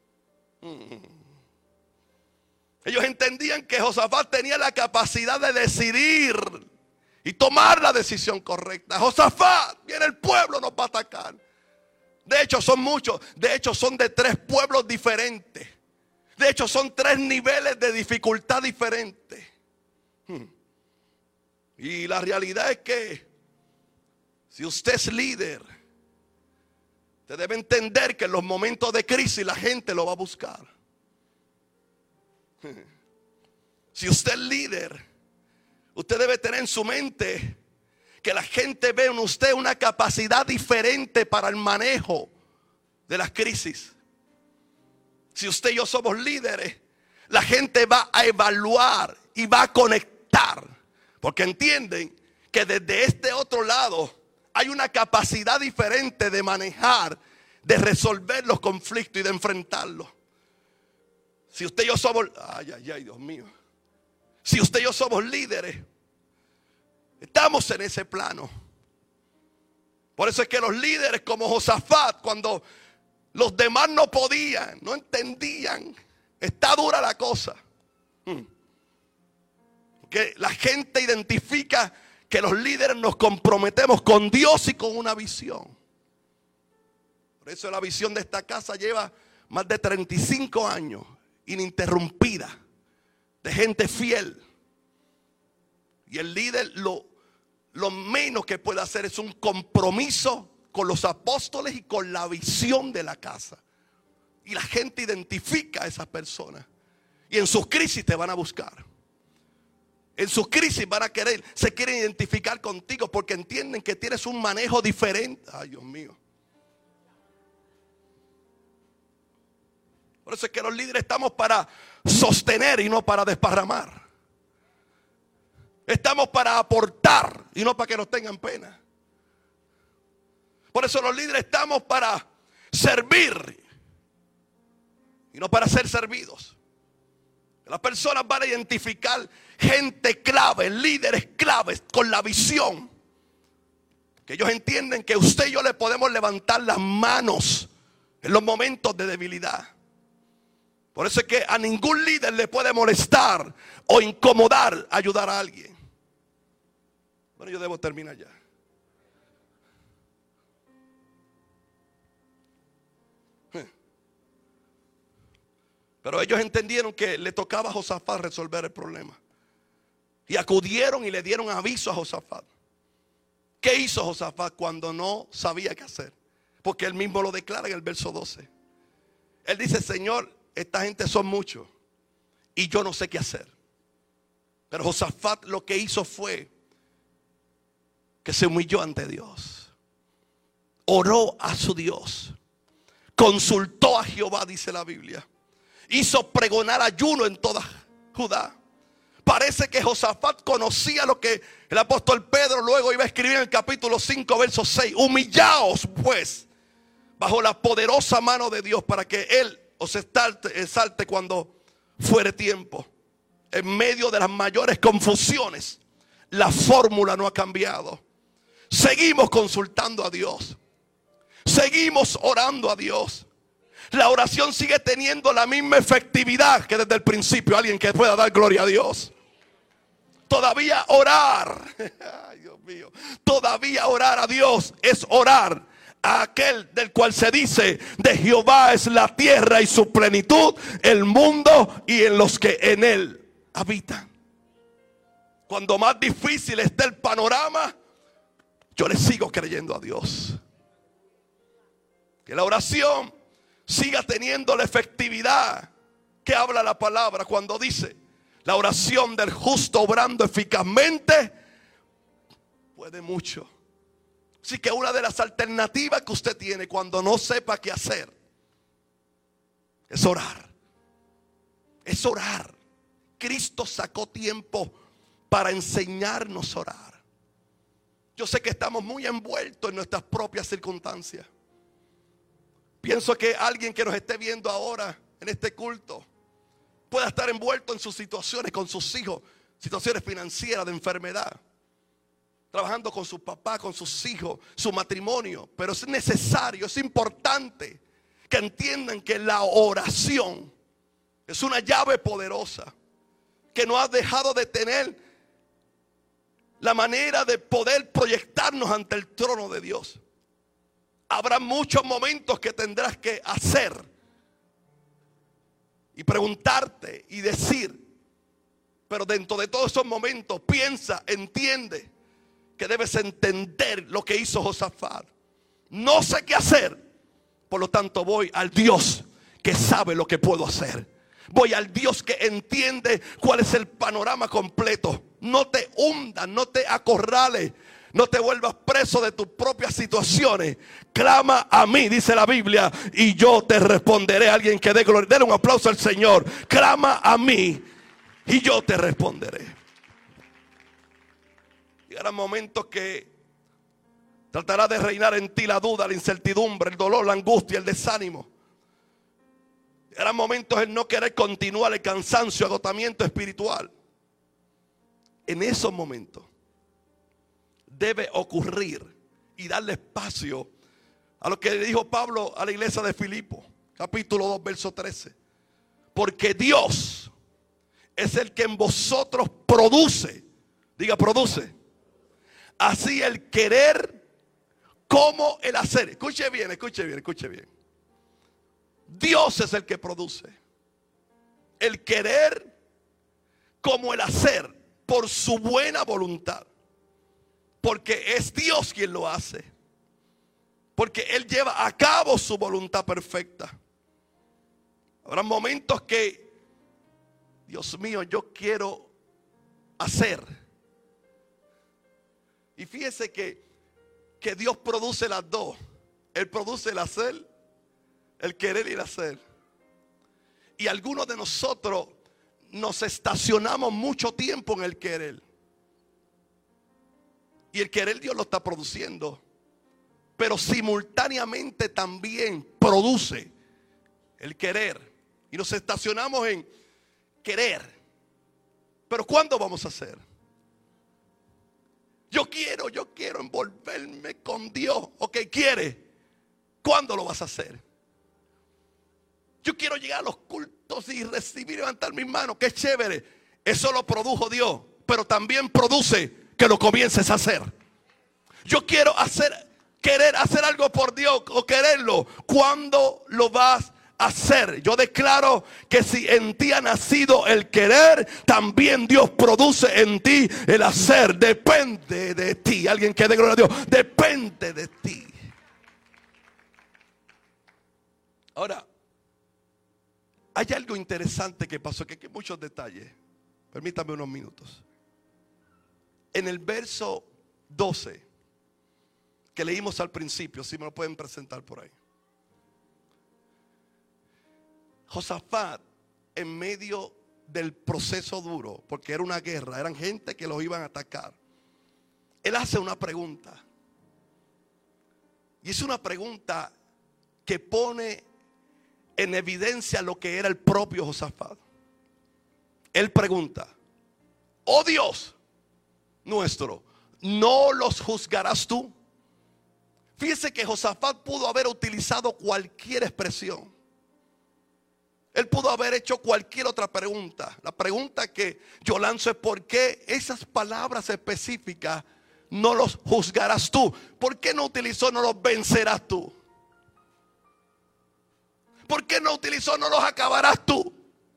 Ellos entendían que Josafat tenía la capacidad de decidir y tomar la decisión correcta. Josafat, viene el pueblo, nos va a atacar. De hecho son muchos, de hecho son de tres pueblos diferentes. De hecho son tres niveles de dificultad diferentes. Y la realidad es que si usted es líder, usted debe entender que en los momentos de crisis la gente lo va a buscar. Si usted es líder, usted debe tener en su mente que la gente ve en usted una capacidad diferente para el manejo de las crisis. Si usted y yo somos líderes, la gente va a evaluar y va a conectar. Porque entienden que desde este otro lado hay una capacidad diferente de manejar, de resolver los conflictos y de enfrentarlos. Si usted y yo somos, ay, ay, ay, Dios mío. Si usted y yo somos líderes, estamos en ese plano. Por eso es que los líderes como Josafat, cuando los demás no podían, no entendían, está dura la cosa. Que la gente identifica que los líderes nos comprometemos con Dios y con una visión. Por eso la visión de esta casa lleva más de treinta y cinco años ininterrumpida, de gente fiel. Y el líder lo, lo menos que puede hacer es un compromiso con los apóstoles y con la visión de la casa. Y la gente identifica a esas personas. Y en sus crisis te van a buscar. En sus crisis van a querer, se quieren identificar contigo porque entienden que tienes un manejo diferente. Ay, Dios mío. Por eso es que los líderes estamos para sostener y no para desparramar. Estamos para aportar y no para que nos tengan pena. Por eso los líderes estamos para servir y no para ser servidos. Las personas van a identificar gente clave, líderes claves con la visión. Que ellos entienden que usted y yo le podemos levantar las manos en los momentos de debilidad. Por eso es que a ningún líder le puede molestar o incomodar ayudar a alguien. Bueno, yo debo terminar ya. Pero ellos entendieron que le tocaba a Josafat resolver el problema. Y acudieron y le dieron aviso a Josafat. ¿Qué hizo Josafat cuando no sabía qué hacer? Porque él mismo lo declara en el verso doce. Él dice: Señor, esta gente son muchos y yo no sé qué hacer. Pero Josafat lo que hizo fue que se humilló ante Dios. Oró a su Dios. Consultó a Jehová, dice la Biblia. Hizo pregonar ayuno en toda Judá. Parece que Josafat conocía lo que el apóstol Pedro luego iba a escribir en el capítulo cinco, verso seis. Humillaos pues bajo la poderosa mano de Dios, para que Él os exalte, exalte cuando fuere tiempo. En medio de las mayores confusiones, la fórmula no ha cambiado. Seguimos consultando a Dios. Seguimos orando a Dios. La oración sigue teniendo la misma efectividad que desde el principio. Alguien que pueda dar gloria a Dios. Todavía orar, ay Dios mío, todavía orar a Dios es orar a aquel del cual se dice: de Jehová es la tierra y su plenitud, el mundo y en los que en él habitan. Cuando más difícil esté el panorama, yo le sigo creyendo a Dios. Que la oración siga teniendo la efectividad que habla la palabra cuando dice: la oración del justo obrando eficazmente puede mucho. Así que una de las alternativas que usted tiene cuando no sepa qué hacer es orar. Es orar. Cristo sacó tiempo para enseñarnos a orar. Yo sé que estamos muy envueltos en nuestras propias circunstancias. Pienso que alguien que nos esté viendo ahora en este culto pueda estar envuelto en sus situaciones con sus hijos, situaciones financieras, de enfermedad, trabajando con su papá, con sus hijos, su matrimonio. Pero es necesario, es importante que entiendan que la oración es una llave poderosa que no ha dejado de tener la manera de poder proyectarnos ante el trono de Dios. Habrá muchos momentos que tendrás que hacer y preguntarte y decir, pero dentro de todos esos momentos piensa, entiende que debes entender lo que hizo Josafat. No sé qué hacer, por lo tanto voy al Dios que sabe lo que puedo hacer. Voy al Dios que entiende cuál es el panorama completo. No te hundas, no te acorrales, no te vuelvas preso de tus propias situaciones. Clama a mí, dice la Biblia, y yo te responderé. Alguien que dé gloria, denle un aplauso al Señor. Clama a mí y yo te responderé. Llegarán momentos que tratará de reinar en ti la duda, la incertidumbre, el dolor, la angustia, el desánimo. Llegarán momentos en no querer continuar, el cansancio, agotamiento espiritual. En esos momentos debe ocurrir y darle espacio a lo que le dijo Pablo a la iglesia de Filipo, capítulo dos, verso trece. Porque Dios es el que en vosotros produce, diga produce, así el querer como el hacer. Escuche bien, escuche bien, escuche bien. Dios es el que produce el querer como el hacer por su buena voluntad. Porque es Dios quien lo hace. Porque Él lleva a cabo su voluntad perfecta. Habrá momentos que, Dios mío, yo quiero hacer. Y fíjese que, que Dios produce las dos. Él produce el hacer, el querer y el hacer. Y algunos de nosotros nos estacionamos mucho tiempo en el querer. Y el querer Dios lo está produciendo. Pero simultáneamente también produce el querer. Y nos estacionamos en querer. Pero ¿cuándo vamos a hacer? Yo quiero, yo quiero envolverme con Dios. Ok, quiere. ¿Cuándo lo vas a hacer? Yo quiero llegar a los cultos y recibir y levantar mis manos. Qué chévere. Eso lo produjo Dios. Pero también produce que lo comiences a hacer. Yo quiero hacer, querer hacer algo por Dios o quererlo. ¿Cuándo lo vas hacer. Yo declaro que si en ti ha nacido el querer, también Dios produce en ti el hacer. Depende de ti. Alguien que dé gloria a Dios. Depende de ti. Ahora, hay algo interesante que pasó, que aquí hay muchos detalles. Permítame unos minutos. En el verso doce que leímos al principio, si me lo pueden presentar por ahí. Josafat, en medio del proceso duro, porque era una guerra, eran gente que los iban a atacar, él hace una pregunta. Y es una pregunta que pone en evidencia lo que era el propio Josafat. Él pregunta: oh Dios nuestro, ¿no los juzgarás tú? Fíjese que Josafat pudo haber utilizado cualquier expresión. Él pudo haber hecho cualquier otra pregunta. La pregunta que yo lanzo es: ¿por qué esas palabras específicas no los juzgarás tú? ¿Por qué no utilizó no los vencerás tú? ¿Por qué no utilizó no los acabarás tú?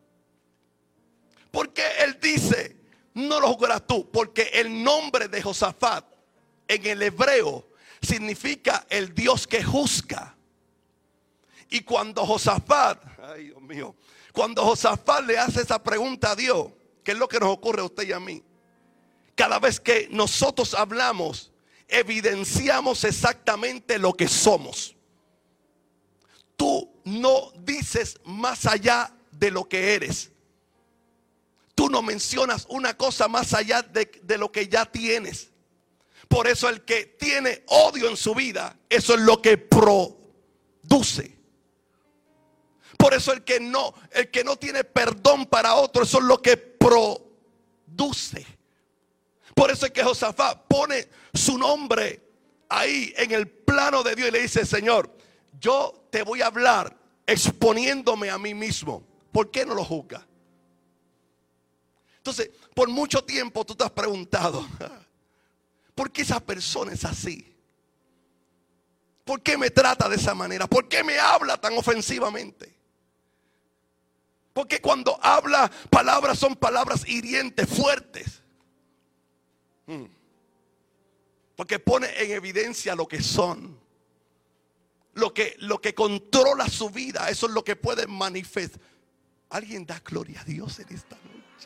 ¿Por qué él dice no los juzgarás tú? Porque el nombre de Josafat en el hebreo significa el Dios que juzga. Y cuando Josafat, ay Dios mío, cuando Josafat le hace esa pregunta a Dios, ¿qué es lo que nos ocurre a usted y a mí? Cada vez que nosotros hablamos, evidenciamos exactamente lo que somos. Tú no dices más allá de lo que eres. Tú no mencionas una cosa más allá de, de lo que ya tienes. Por eso el que tiene odio en su vida, eso es lo que produce. Por eso el que no, el que no tiene perdón para otro, eso es lo que produce. Por eso es que Josafat pone su nombre ahí en el plano de Dios y le dice: Señor, yo te voy a hablar exponiéndome a mí mismo. ¿Por qué no lo juzgas? Entonces, por mucho tiempo tú te has preguntado: ¿por qué esa persona es así? ¿Por qué me trata de esa manera? ¿Por qué me habla tan ofensivamente? Porque cuando habla, palabras son palabras hirientes, fuertes. Hmm. Porque pone en evidencia lo que son. Lo que, lo que controla su vida, eso es lo que puede manifestar. Alguien da gloria a Dios en esta noche.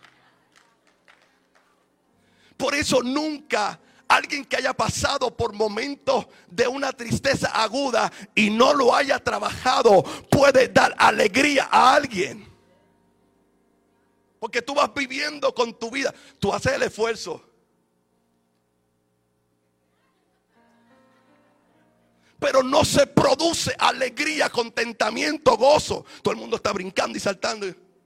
Por eso nunca alguien que haya pasado por momentos de una tristeza aguda y no lo haya trabajado puede dar alegría a alguien. Porque tú vas viviendo con tu vida, tú haces el esfuerzo. Pero no se produce alegría, contentamiento, gozo. Todo el mundo está brincando y saltando.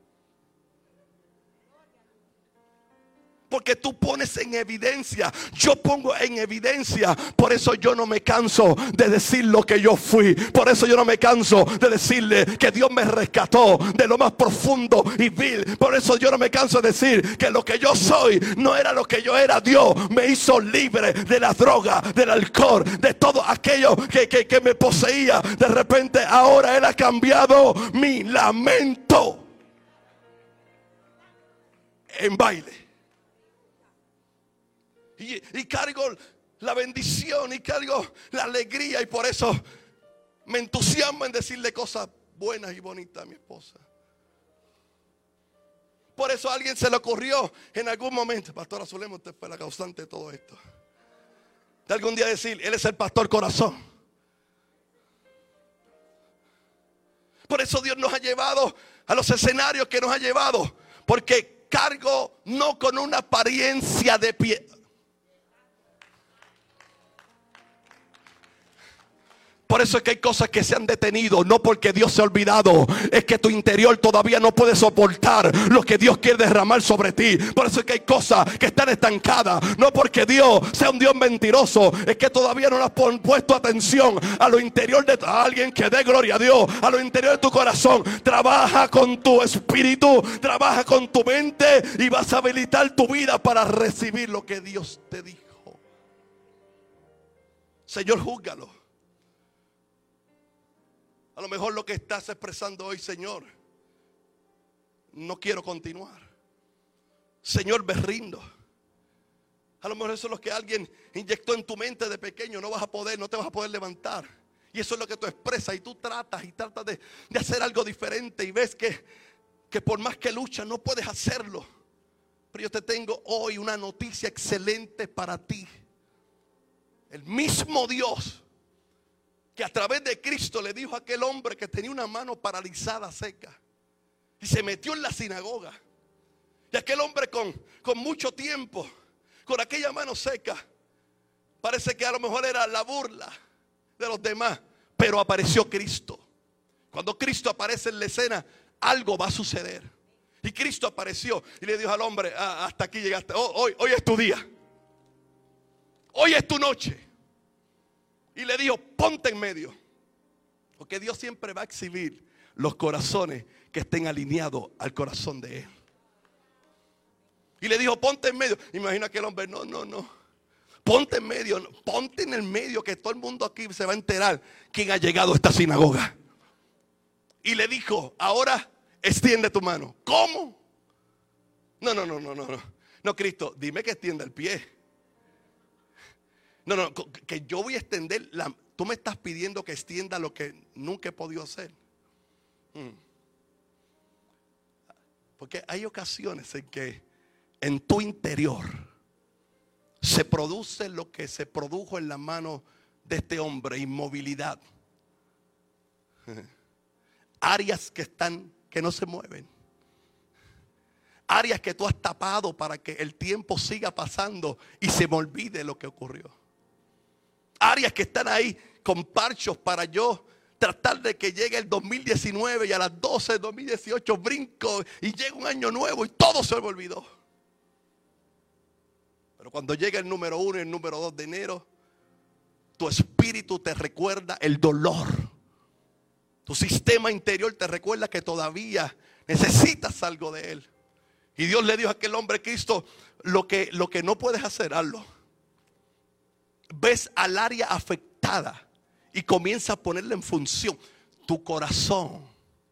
Porque tú pones en evidencia, yo pongo en evidencia. Por eso yo no me canso de decir lo que yo fui. Por eso yo no me canso de decirle que Dios me rescató de lo más profundo y vil. Por eso yo no me canso de decir que lo que yo soy no era lo que yo era. Dios me hizo libre de la droga, del alcohol, de todo aquello que, que, que me poseía. De repente ahora Él ha cambiado mi lamento en baile. Y, y cargo la bendición y cargo la alegría. Y por eso me entusiasmo en decirle cosas buenas y bonitas a mi esposa. Por eso a alguien se le ocurrió en algún momento: Pastora Zulema, usted fue la causante de todo esto. De algún día decir: Él es el pastor corazón. Por eso Dios nos ha llevado a los escenarios que nos ha llevado. Porque cargo no con una apariencia de pie. Por eso es que hay cosas que se han detenido, no porque Dios se ha olvidado, es que tu interior todavía no puede soportar lo que Dios quiere derramar sobre ti. Por eso es que hay cosas que están estancadas, no porque Dios sea un Dios mentiroso, es que todavía no le has puesto atención a lo interior de a alguien que dé gloria a Dios, a lo interior de tu corazón. Trabaja con tu espíritu, trabaja con tu mente y vas a habilitar tu vida para recibir lo que Dios te dijo. Señor, júzgalo. A lo mejor lo que estás expresando hoy, Señor, no quiero continuar. Señor, me rindo. A lo mejor eso es lo que alguien inyectó en tu mente de pequeño. No vas a poder, no te vas a poder levantar. Y eso es lo que tú expresas y tú tratas y tratas de, de hacer algo diferente. Y ves que, que por más que luchas no puedes hacerlo. Pero yo te tengo hoy una noticia excelente para ti. El mismo Dios que a través de Cristo le dijo a aquel hombre que tenía una mano paralizada seca y se metió en la sinagoga, y aquel hombre con, con mucho tiempo, con aquella mano seca, parece que a lo mejor era la burla de los demás, pero apareció Cristo. Cuando Cristo aparece en la escena, algo va a suceder. Y Cristo apareció y le dijo al hombre: ah, hasta aquí llegaste, oh, hoy, hoy es tu día, hoy es tu noche. Y le dijo: ponte en medio. Porque Dios siempre va a exhibir los corazones que estén alineados al corazón de Él. Y le dijo: ponte en medio. Imagina que el hombre: no, no, no. Ponte en medio, ponte en el medio, que todo el mundo aquí se va a enterar quién ha llegado a esta sinagoga. Y le dijo: ahora extiende tu mano. ¿Cómo? No, no, no, no, no, no. No, Cristo, dime que extienda el pie. No, no, que yo voy a extender la... Tú me estás pidiendo que extienda lo que nunca he podido hacer. Hmm. Porque hay ocasiones en que en tu interior se produce lo que se produjo en la mano de este hombre: inmovilidad. Áreas que están, que no se mueven. Áreas que tú has tapado para que el tiempo siga pasando y se me olvide lo que ocurrió. Áreas que están ahí con parchos para yo tratar de que llegue el dos mil diecinueve y a las doce del dos mil dieciocho brinco y llega un año nuevo y todo se me olvidó. Pero cuando llega el número uno y el número dos de enero, tu espíritu te recuerda el dolor. Tu sistema interior te recuerda que todavía necesitas algo de Él. Y Dios le dijo a aquel hombre: Cristo, lo que, lo que no puedes hacer, hazlo. Ves al área afectada y comienza a ponerla en función. Tu corazón,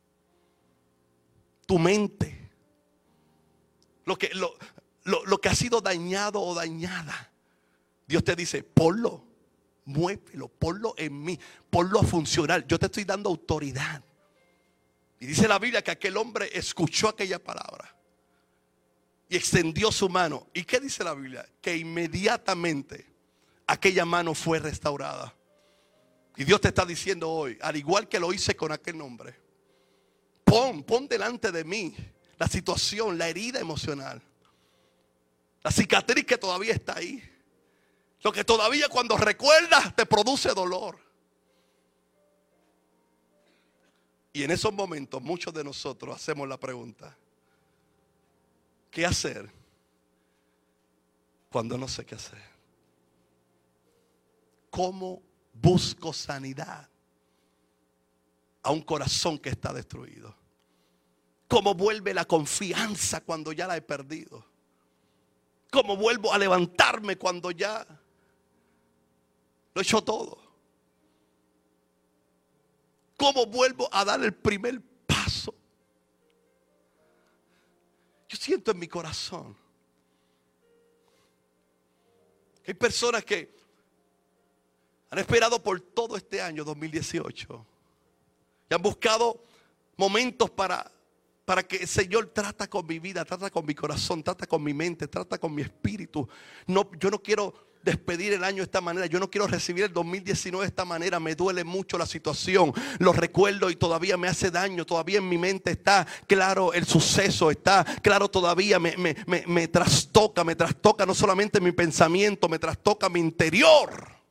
tu mente, lo que, lo, lo, lo que ha sido dañado o dañada. Dios te dice: ponlo, muévelo, ponlo en mí, ponlo a funcionar. Yo te estoy dando autoridad. Y dice la Biblia que aquel hombre escuchó aquella palabra y extendió su mano. ¿Y qué dice la Biblia? Que inmediatamente aquella mano fue restaurada. Y Dios te está diciendo hoy, al igual que lo hice con aquel hombre, pon, pon delante de mí la situación, la herida emocional, la cicatriz que todavía está ahí, lo que todavía cuando recuerdas te produce dolor. Y en esos momentos muchos de nosotros hacemos la pregunta: ¿qué hacer cuando no sé qué hacer? ¿Cómo busco sanidad a un corazón que está destruido? ¿Cómo vuelve la confianza cuando ya la he perdido? ¿Cómo vuelvo a levantarme cuando ya lo he hecho todo? ¿Cómo vuelvo a dar el primer paso? Yo siento en mi corazón que hay personas que han esperado por todo este año dos mil dieciocho y han buscado momentos para, para que el Señor trata con mi vida, trata con mi corazón, trata con mi mente, trata con mi espíritu. No, yo no quiero despedir el año de esta manera. Yo no quiero recibir el dos mil diecinueve de esta manera. Me duele mucho la situación. Lo recuerdo y todavía me hace daño. Todavía en mi mente está claro el suceso. Está claro todavía. Me, me, me, me trastoca. Me trastoca no solamente mi pensamiento. Me trastoca mi interior.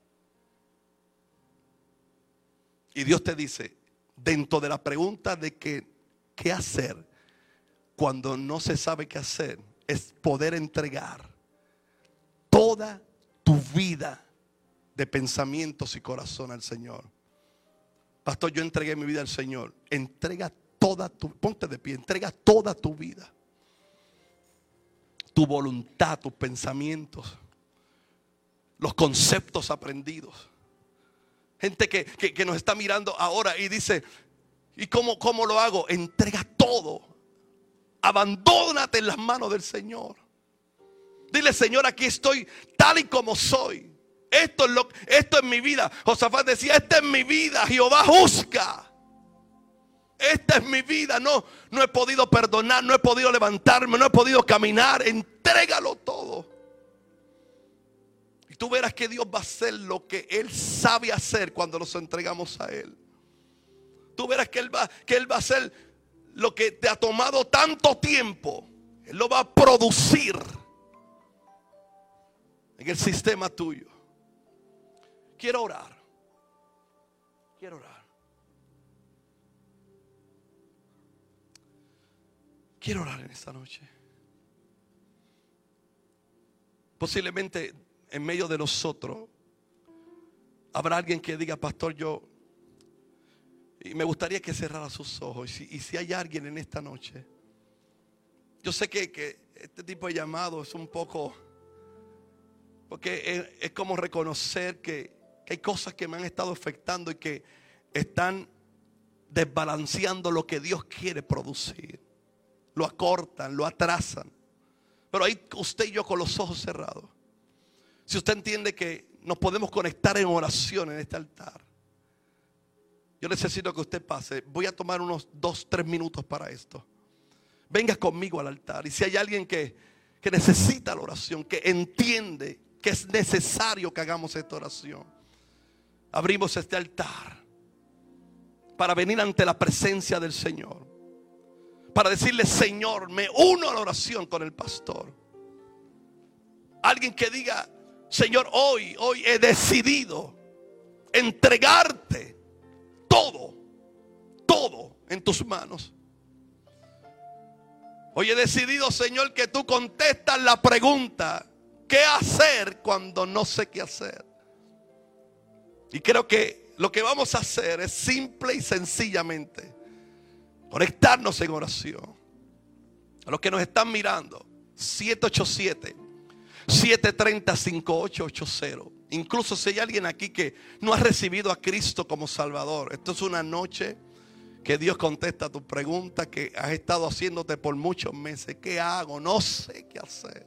Y Dios te dice, dentro de la pregunta de que, ¿qué hacer cuando no se sabe qué hacer? Es poder entregar toda tu vida de pensamientos y corazón al Señor. Pastor, yo entregué mi vida al Señor. Entrega toda tu, ponte de pie, entrega toda tu vida. Tu voluntad, tus pensamientos, los conceptos aprendidos. Gente que, que, que nos está mirando ahora y dice, ¿y cómo, cómo lo hago? Entrega todo. Abandónate en las manos del Señor. Dile, Señor, aquí estoy tal y como soy. Esto es, lo, esto es mi vida. Josafat decía, esta es mi vida. Jehová juzga. Esta es mi vida. No, no he podido perdonar, no he podido levantarme, no he podido caminar. Entrégalo todo. Y tú verás que Dios va a hacer lo que Él sabe hacer cuando nos entregamos a Él. Tú verás que Él va, que Él va a hacer lo que te ha tomado tanto tiempo. Él lo va a producir en el sistema tuyo. Quiero orar. Quiero orar. Quiero orar en esta noche. Posiblemente en medio de nosotros habrá alguien que diga, pastor, yo y me gustaría que cerrara sus ojos. Y si, y si hay alguien en esta noche, yo sé que, que este tipo de llamado es un poco, porque es, es como reconocer que, que hay cosas que me han estado afectando y que están desbalanceando lo que Dios quiere producir. Lo acortan, lo atrasan. Pero ahí usted y yo con los ojos cerrados, si usted entiende que nos podemos conectar en oración en este altar, yo necesito que usted pase. Voy a tomar unos dos, tres minutos para esto. Venga conmigo al altar. Y si hay alguien que, que necesita la oración, que entiende que es necesario que hagamos esta oración, abrimos este altar para venir ante la presencia del Señor, para decirle, Señor, me uno a la oración con el pastor. Alguien que diga, Señor, hoy, hoy he decidido entregarte todo, todo en tus manos. Hoy he decidido, Señor, que tú contestas la pregunta, ¿qué hacer cuando no sé qué hacer? Y creo que lo que vamos a hacer es simple y sencillamente conectarnos en oración. A los que nos están mirando, siete ocho siete, siete tres cero, cinco ocho ocho cero. Incluso si hay alguien aquí que no ha recibido a Cristo como Salvador, esto es una noche que Dios contesta tu pregunta que has estado haciéndote por muchos meses. ¿Qué hago? No sé qué hacer.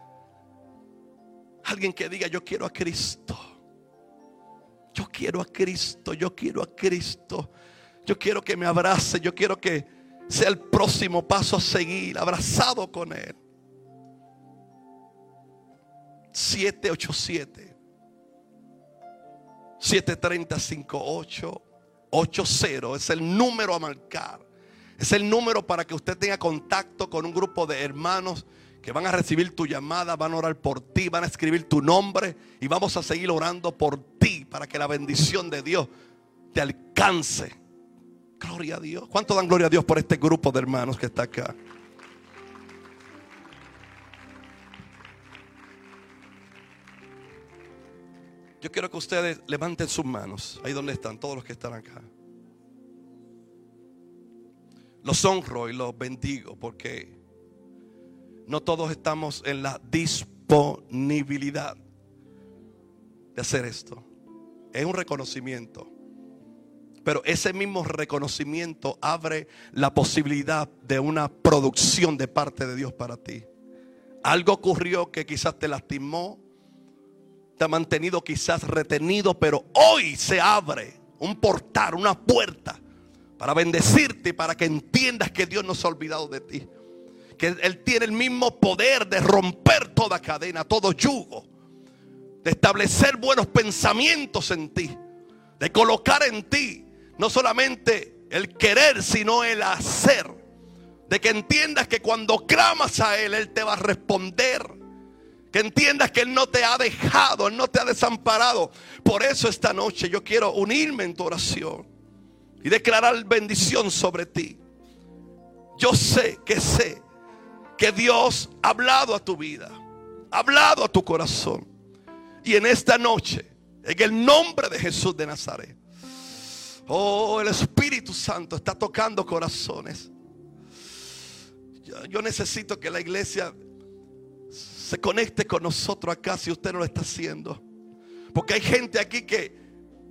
Alguien que diga, yo quiero a Cristo. Yo quiero a Cristo, yo quiero a Cristo. Yo quiero que me abrace, yo quiero que sea el próximo paso a seguir, abrazado con Él. siete ocho siete, siete tres cero, cinco ocho ocho cero es el número a marcar. Es el número para que usted tenga contacto con un grupo de hermanos que van a recibir tu llamada, van a orar por ti, van a escribir tu nombre y vamos a seguir orando por ti para que la bendición de Dios te alcance. Gloria a Dios. ¿Cuánto dan gloria a Dios por este grupo de hermanos que está acá? Yo quiero que ustedes levanten sus manos. Ahí donde están, todos los que están acá. Los honro y los bendigo porque no todos estamos en la disponibilidad de hacer esto. Es un reconocimiento. Pero ese mismo reconocimiento abre la posibilidad de una producción de parte de Dios para ti. Algo ocurrió que quizás te lastimó, te ha mantenido quizás retenido, pero hoy se abre un portal, una puerta para bendecirte y para que entiendas que Dios no se ha olvidado de ti. Que Él tiene el mismo poder de romper toda cadena, todo yugo, de establecer buenos pensamientos en ti, de colocar en ti no solamente el querer, sino el hacer. De que entiendas que cuando clamas a Él, Él te va a responder. Que entiendas que Él no te ha dejado, Él no te ha desamparado. Por eso esta noche yo quiero unirme en tu oración y declarar bendición sobre ti. Yo sé que sé que Dios ha hablado a tu vida, ha hablado a tu corazón. Y en esta noche, en el nombre de Jesús de Nazaret, oh, el Espíritu Santo está tocando corazones. Yo, yo necesito que la iglesia se conecte con nosotros acá si usted no lo está haciendo. Porque hay gente aquí que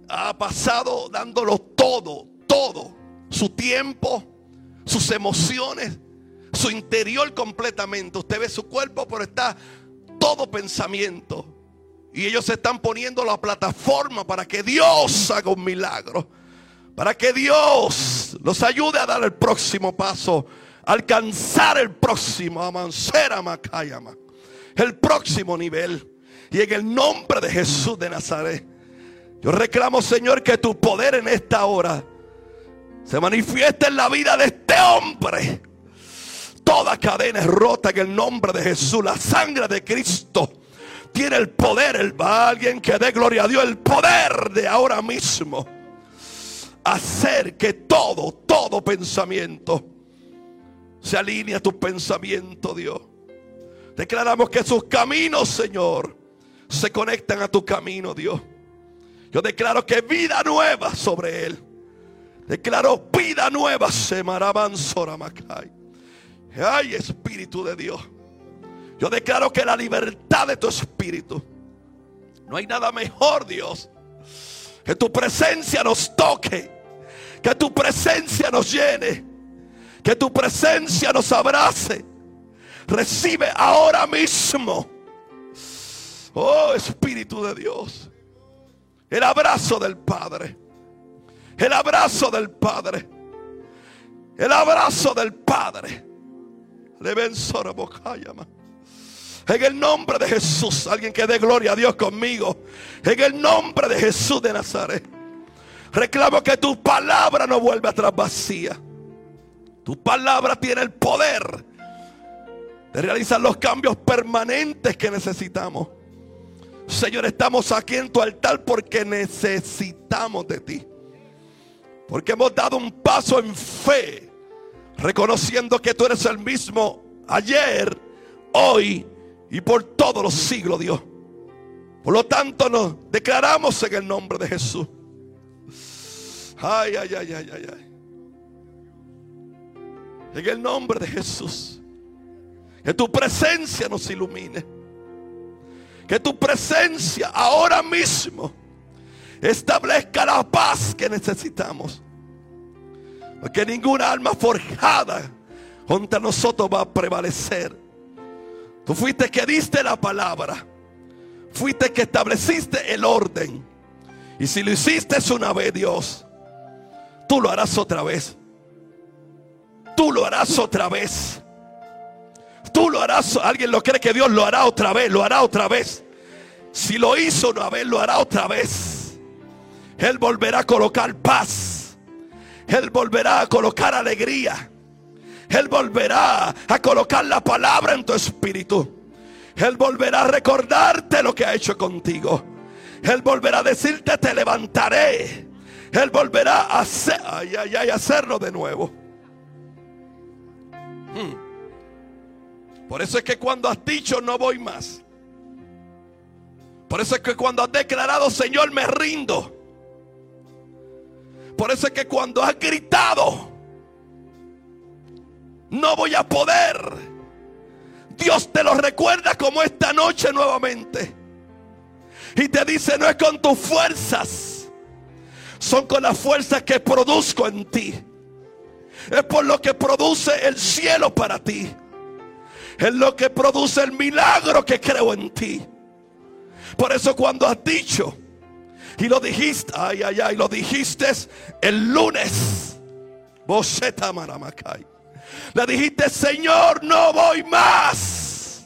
ha pasado dándolo todo, todo, su tiempo, sus emociones, su interior completamente. Usted ve su cuerpo, pero está todo pensamiento. Y ellos se están poniendo la plataforma para que Dios haga un milagro, para que Dios los ayude a dar el próximo paso, a alcanzar el próximo, amancera macayama, el próximo nivel. Y en el nombre de Jesús de Nazaret, yo reclamo, Señor, que tu poder en esta hora se manifieste en la vida de este hombre. Toda cadena es rota en el nombre de Jesús. La sangre de Cristo tiene el poder. El, alguien que dé gloria a Dios, el poder de ahora mismo hacer que todo, todo pensamiento se alinee a tu pensamiento, Dios. Declaramos que sus caminos, Señor, se conectan a tu camino, Dios. Yo declaro que vida nueva sobre él. Declaro vida nueva. Ay, Espíritu de Dios. Yo declaro que la libertad de tu espíritu. No hay nada mejor, Dios, que tu presencia nos toque, que tu presencia nos llene, que tu presencia nos abrace. Recibe ahora mismo, oh Espíritu de Dios, el abrazo del Padre. El abrazo del Padre. El abrazo del Padre. En el nombre de Jesús. Alguien que dé gloria a Dios conmigo. En el nombre de Jesús de Nazaret. Reclamo que tu palabra no vuelva atrás vacía. Tu palabra tiene el poder de realizar los cambios permanentes que necesitamos. Señor, estamos aquí en tu altar porque necesitamos de ti. Porque hemos dado un paso en fe, reconociendo que tú eres el mismo ayer, hoy y por todos los siglos, Dios. Por lo tanto, nos declaramos en el nombre de Jesús. Ay, ay, ay, ay, ay, ay. En el nombre de Jesús. Que tu presencia nos ilumine. Que tu presencia ahora mismo establezca la paz que necesitamos. Porque ninguna alma forjada contra nosotros va a prevalecer. Tú fuiste que diste la palabra. Fuiste que estableciste el orden. Y si lo hiciste una vez, Dios, tú lo harás otra vez. Tú lo harás otra vez. Tú lo harás. Alguien lo cree que Dios lo hará otra vez. Lo hará otra vez. Si lo hizo una vez, lo hará otra vez. Él volverá a colocar paz. Él volverá a colocar alegría. Él volverá a colocar la palabra en tu espíritu. Él volverá a recordarte lo que ha hecho contigo. Él volverá a decirte: te levantaré. Él volverá a hacer, ay, ay, ay, hacerlo de nuevo. Hmm. Por eso es que cuando has dicho no voy más. Por eso es que cuando has declarado Señor me rindo. Por eso es que cuando has gritado no voy a poder, Dios te lo recuerda como esta noche nuevamente. Y te dice: no es con tus fuerzas, son con las fuerzas que produzco en ti. Es por lo que produce el cielo para ti. Es lo que produce el milagro que creo en ti. Por eso cuando has dicho y lo dijiste, ay, ay, ay, lo dijiste el lunes, Boseta Maramacay, le dijiste: Señor, no voy más.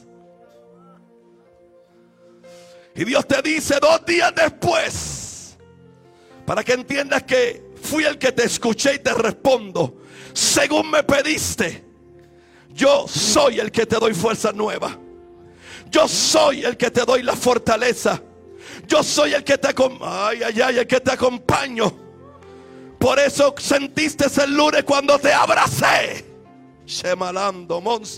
Y Dios te dice dos días después, para que entiendas que fui el que te escuché y te respondo según me pediste. Yo soy el que te doy fuerza nueva. Yo soy el que te doy la fortaleza. Yo soy el que te, ay, ay, ay, el que te acompaño. Por eso sentiste el lunes cuando te abracé. Shemalando Monza.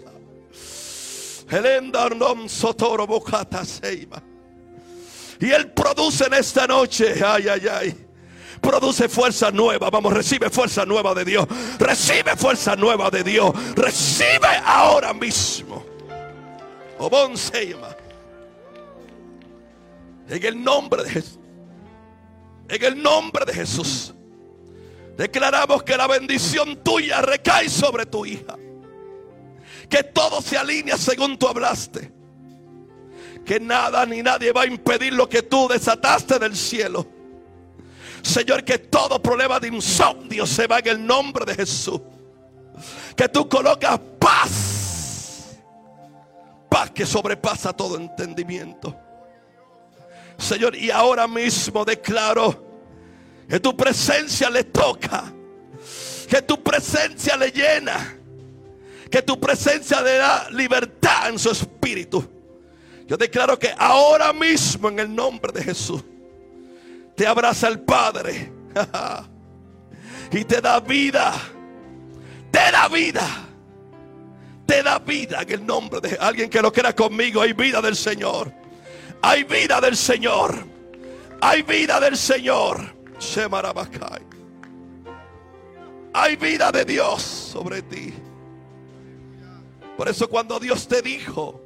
Y Él produce en esta noche, ay, ay, ay, produce fuerza nueva. Vamos, recibe fuerza nueva de Dios. Recibe fuerza nueva de Dios. Recibe ahora mismo. En el nombre de Jesús. En el nombre de Jesús. Declaramos que la bendición tuya recae sobre tu hija. Que todo se alinea según tú hablaste. Que nada ni nadie va a impedir lo que tú desataste del cielo. Señor, que todo problema de insomnio se va en el nombre de Jesús. Que tú colocas paz. Paz que sobrepasa todo entendimiento. Señor, y ahora mismo declaro que tu presencia le toca. Que tu presencia le llena. Que tu presencia le da libertad en su espíritu. Yo declaro que ahora mismo en el nombre de Jesús te abraza el Padre y te da vida. Te da vida. Te da vida en el nombre de alguien que lo quiera conmigo. Hay vida del Señor. Hay vida del Señor. Hay vida del Señor. Hay vida de Dios sobre ti. Por eso cuando Dios te dijo,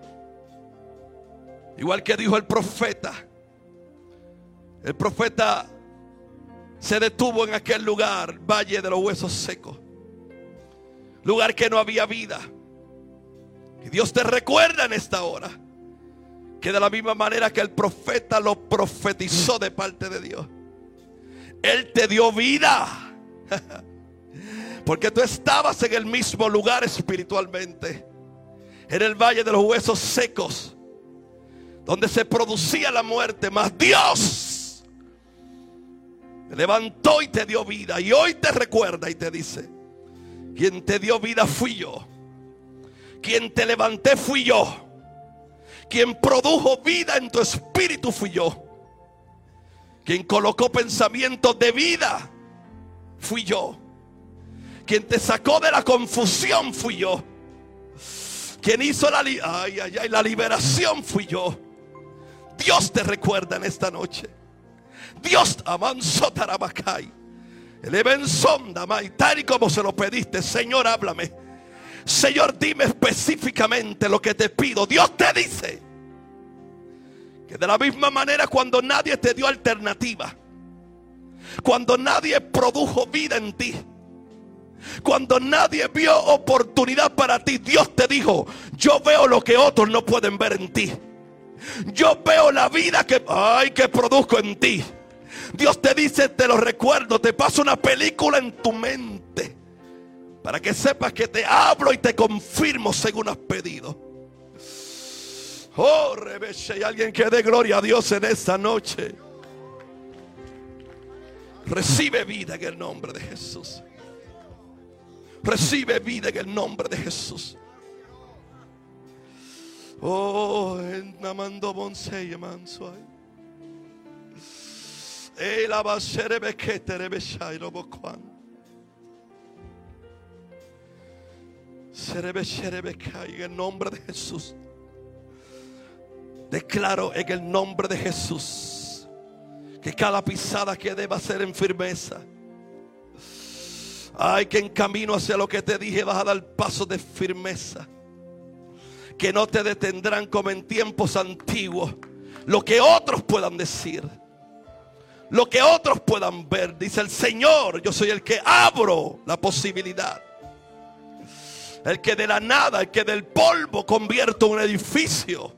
igual que dijo el profeta, el profeta se detuvo en aquel lugar, valle de los huesos secos, lugar que no había vida. Y Dios te recuerda en esta hora que de la misma manera que el profeta lo profetizó de parte de Dios, Él te dio vida. Porque tú estabas en el mismo lugar espiritualmente, en el valle de los huesos secos, donde se producía la muerte. Mas Dios te levantó y te dio vida. Y hoy te recuerda y te dice: quien te dio vida fui yo. Quien te levanté fui yo. Quien produjo vida en tu espíritu fui yo. Quien colocó pensamientos de vida fui yo. Quien te sacó de la confusión fui yo. Quien hizo la, li- ay, ay, ay, la liberación fui yo. Dios te recuerda en esta noche. Dios amanso tarabacay. El evenzón damay, tal y como se lo pediste. Señor, háblame. Señor, dime específicamente lo que te pido. Dios te dice que de la misma manera, cuando nadie te dio alternativa, cuando nadie produjo vida en ti, cuando nadie vio oportunidad para ti, Dios te dijo: yo veo lo que otros no pueden ver en ti. Yo veo la vida que, ay, que produzco en ti. Dios te dice, te lo recuerdo, te paso una película en tu mente para que sepas que te hablo y te confirmo según has pedido. Oh, Rebeche, hay alguien que dé gloria a Dios en esta noche. Recibe vida en el nombre de Jesús. Recibe vida en el nombre de Jesús. Oh, en Namando Bonsey Mansoy. El abasere bequete rebeshai roboquan. Serebeshere becai en el nombre de Jesús. Declaro en el nombre de Jesús que cada pisada que deba ser en firmeza. Ay, que en camino hacia lo que te dije vas a dar pasos de firmeza, que no te detendrán como en tiempos antiguos. Lo que otros puedan decir, lo que otros puedan ver, dice el Señor: yo soy el que abro la posibilidad, el que de la nada, el que del polvo convierto un edificio,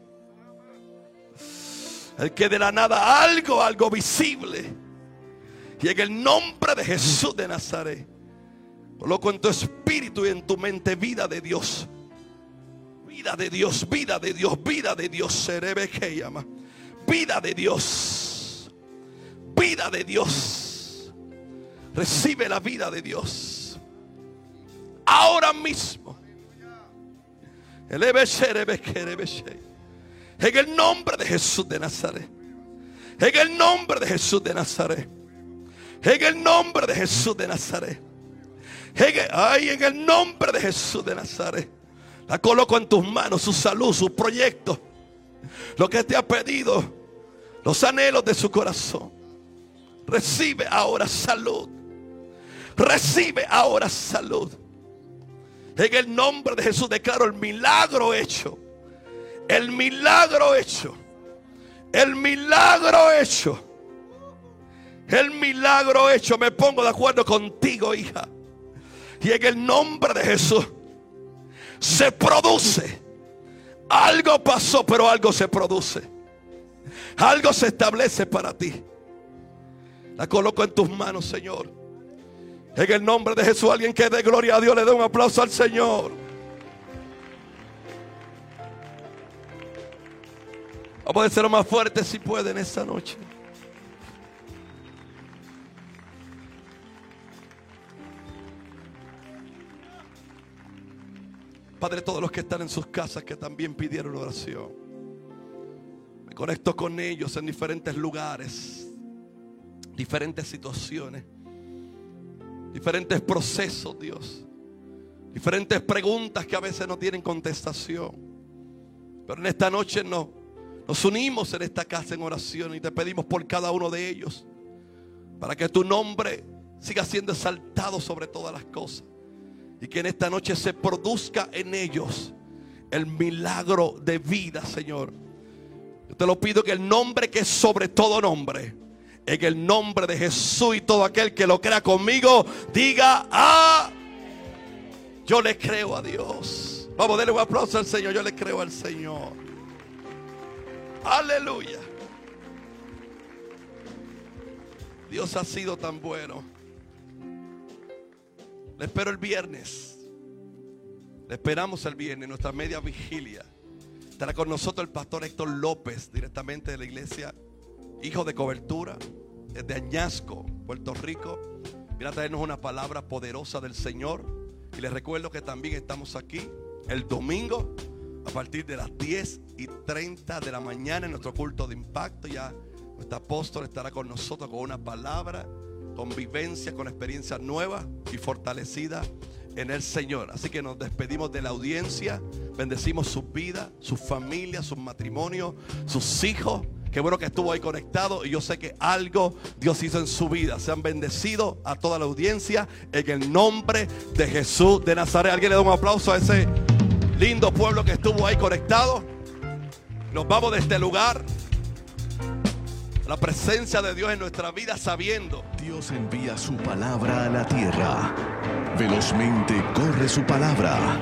el que de la nada algo, algo visible. Y en el nombre de Jesús de Nazaret, coloco en tu espíritu y en tu mente vida de Dios. Vida de Dios, vida de Dios, vida de Dios. Serebe que llama. Vida de Dios. Vida de Dios. Recibe la vida de Dios. Ahora mismo. En el nombre de Jesús de Nazaret. En el nombre de Jesús de Nazaret. En el nombre de Jesús de Nazaret. Ay, en el nombre de Jesús de Nazaret. La coloco en tus manos, su salud, sus proyectos, lo que te ha pedido, los anhelos de su corazón. Recibe ahora salud. Recibe ahora salud. En el nombre de Jesús declaro el milagro hecho. El milagro hecho. El milagro hecho. el milagro hecho. Me pongo de acuerdo contigo, hija. Y en el nombre de Jesús se produce. Algo pasó, pero algo se produce. Algo se establece para ti. La coloco en tus manos, Señor. En el nombre de Jesús, alguien que dé gloria a Dios, le dé un aplauso al Señor. Vamos a ser más fuertes si pueden esta noche. Padre, todos los que están en sus casas que también pidieron oración, me conecto con ellos en diferentes lugares, diferentes situaciones, diferentes procesos, Dios, diferentes preguntas que a veces no tienen contestación. Pero en esta noche no, nos unimos en esta casa en oración y te pedimos por cada uno de ellos, para que tu nombre siga siendo exaltado sobre todas las cosas. Y que en esta noche se produzca en ellos el milagro de vida, Señor. Yo te lo pido, que el nombre que es sobre todo nombre, en el nombre de Jesús, y todo aquel que lo crea conmigo diga: ah, yo le creo a Dios. Vamos, denle un aplauso al Señor. Yo le creo al Señor. Aleluya. Dios ha sido tan bueno. Le espero el viernes. Le esperamos el viernes, nuestra media vigilia. Estará con nosotros el pastor Héctor López, directamente de la iglesia Hijo de Cobertura, desde Añasco, Puerto Rico. Viene a traernos una palabra poderosa del Señor. Y les recuerdo que también estamos aquí el domingo a partir de las diez y treinta de la mañana en nuestro culto de impacto. Ya nuestro apóstol estará con nosotros con una palabra, con vivencia, con experiencia nueva y fortalecida en el Señor. Así que nos despedimos de la audiencia. Bendecimos su vida, su familia, sus matrimonios, sus hijos. Qué bueno que estuvo ahí conectado. Y yo sé que algo Dios hizo en su vida. Sean bendecidos a toda la audiencia en el nombre de Jesús de Nazaret. Alguien le da un aplauso a ese lindo pueblo que estuvo ahí conectado. Nos vamos de este lugar. La presencia de Dios en nuestra vida, sabiendo: Dios envía su palabra a la tierra. Velozmente corre su palabra,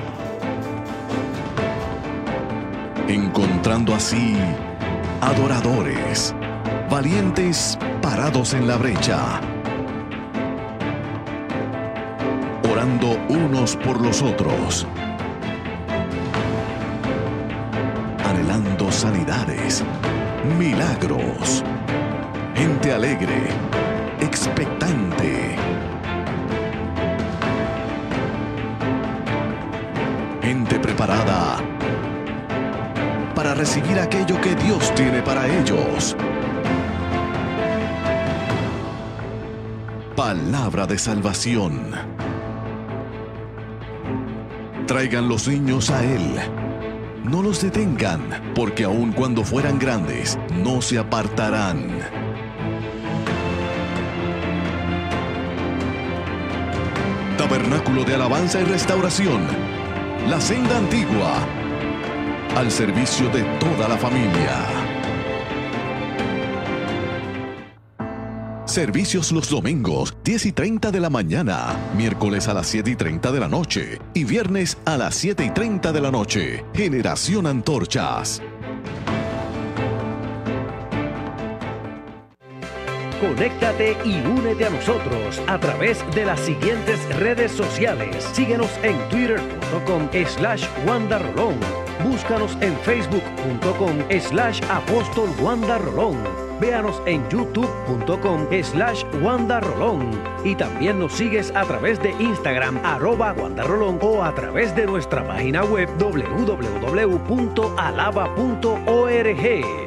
encontrando así adoradores, valientes parados en la brecha, orando unos por los otros, anhelando sanidades, milagros. Gente alegre, expectante. Gente preparada para recibir aquello que Dios tiene para ellos. Palabra de salvación. Traigan los niños a Él. No los detengan, porque aun cuando fueran grandes, no se apartarán. Tabernáculo de Alabanza y Restauración, la senda antigua, al servicio de toda la familia. Servicios los domingos, diez y treinta de la mañana, miércoles a las siete y treinta de la noche y viernes a las siete y treinta de la noche. Generación Antorchas. Conéctate y únete a nosotros a través de las siguientes redes sociales. Síguenos en twitter punto com slash Wanda Rolón. Búscanos en facebook punto com slash apóstol Wanda Rolón. Véanos en youtube punto com slash Wanda Rolón. Y también nos sigues a través de Instagram, arroba Wanda Rolón, o a través de nuestra página web doble u doble u doble u punto alaba punto org.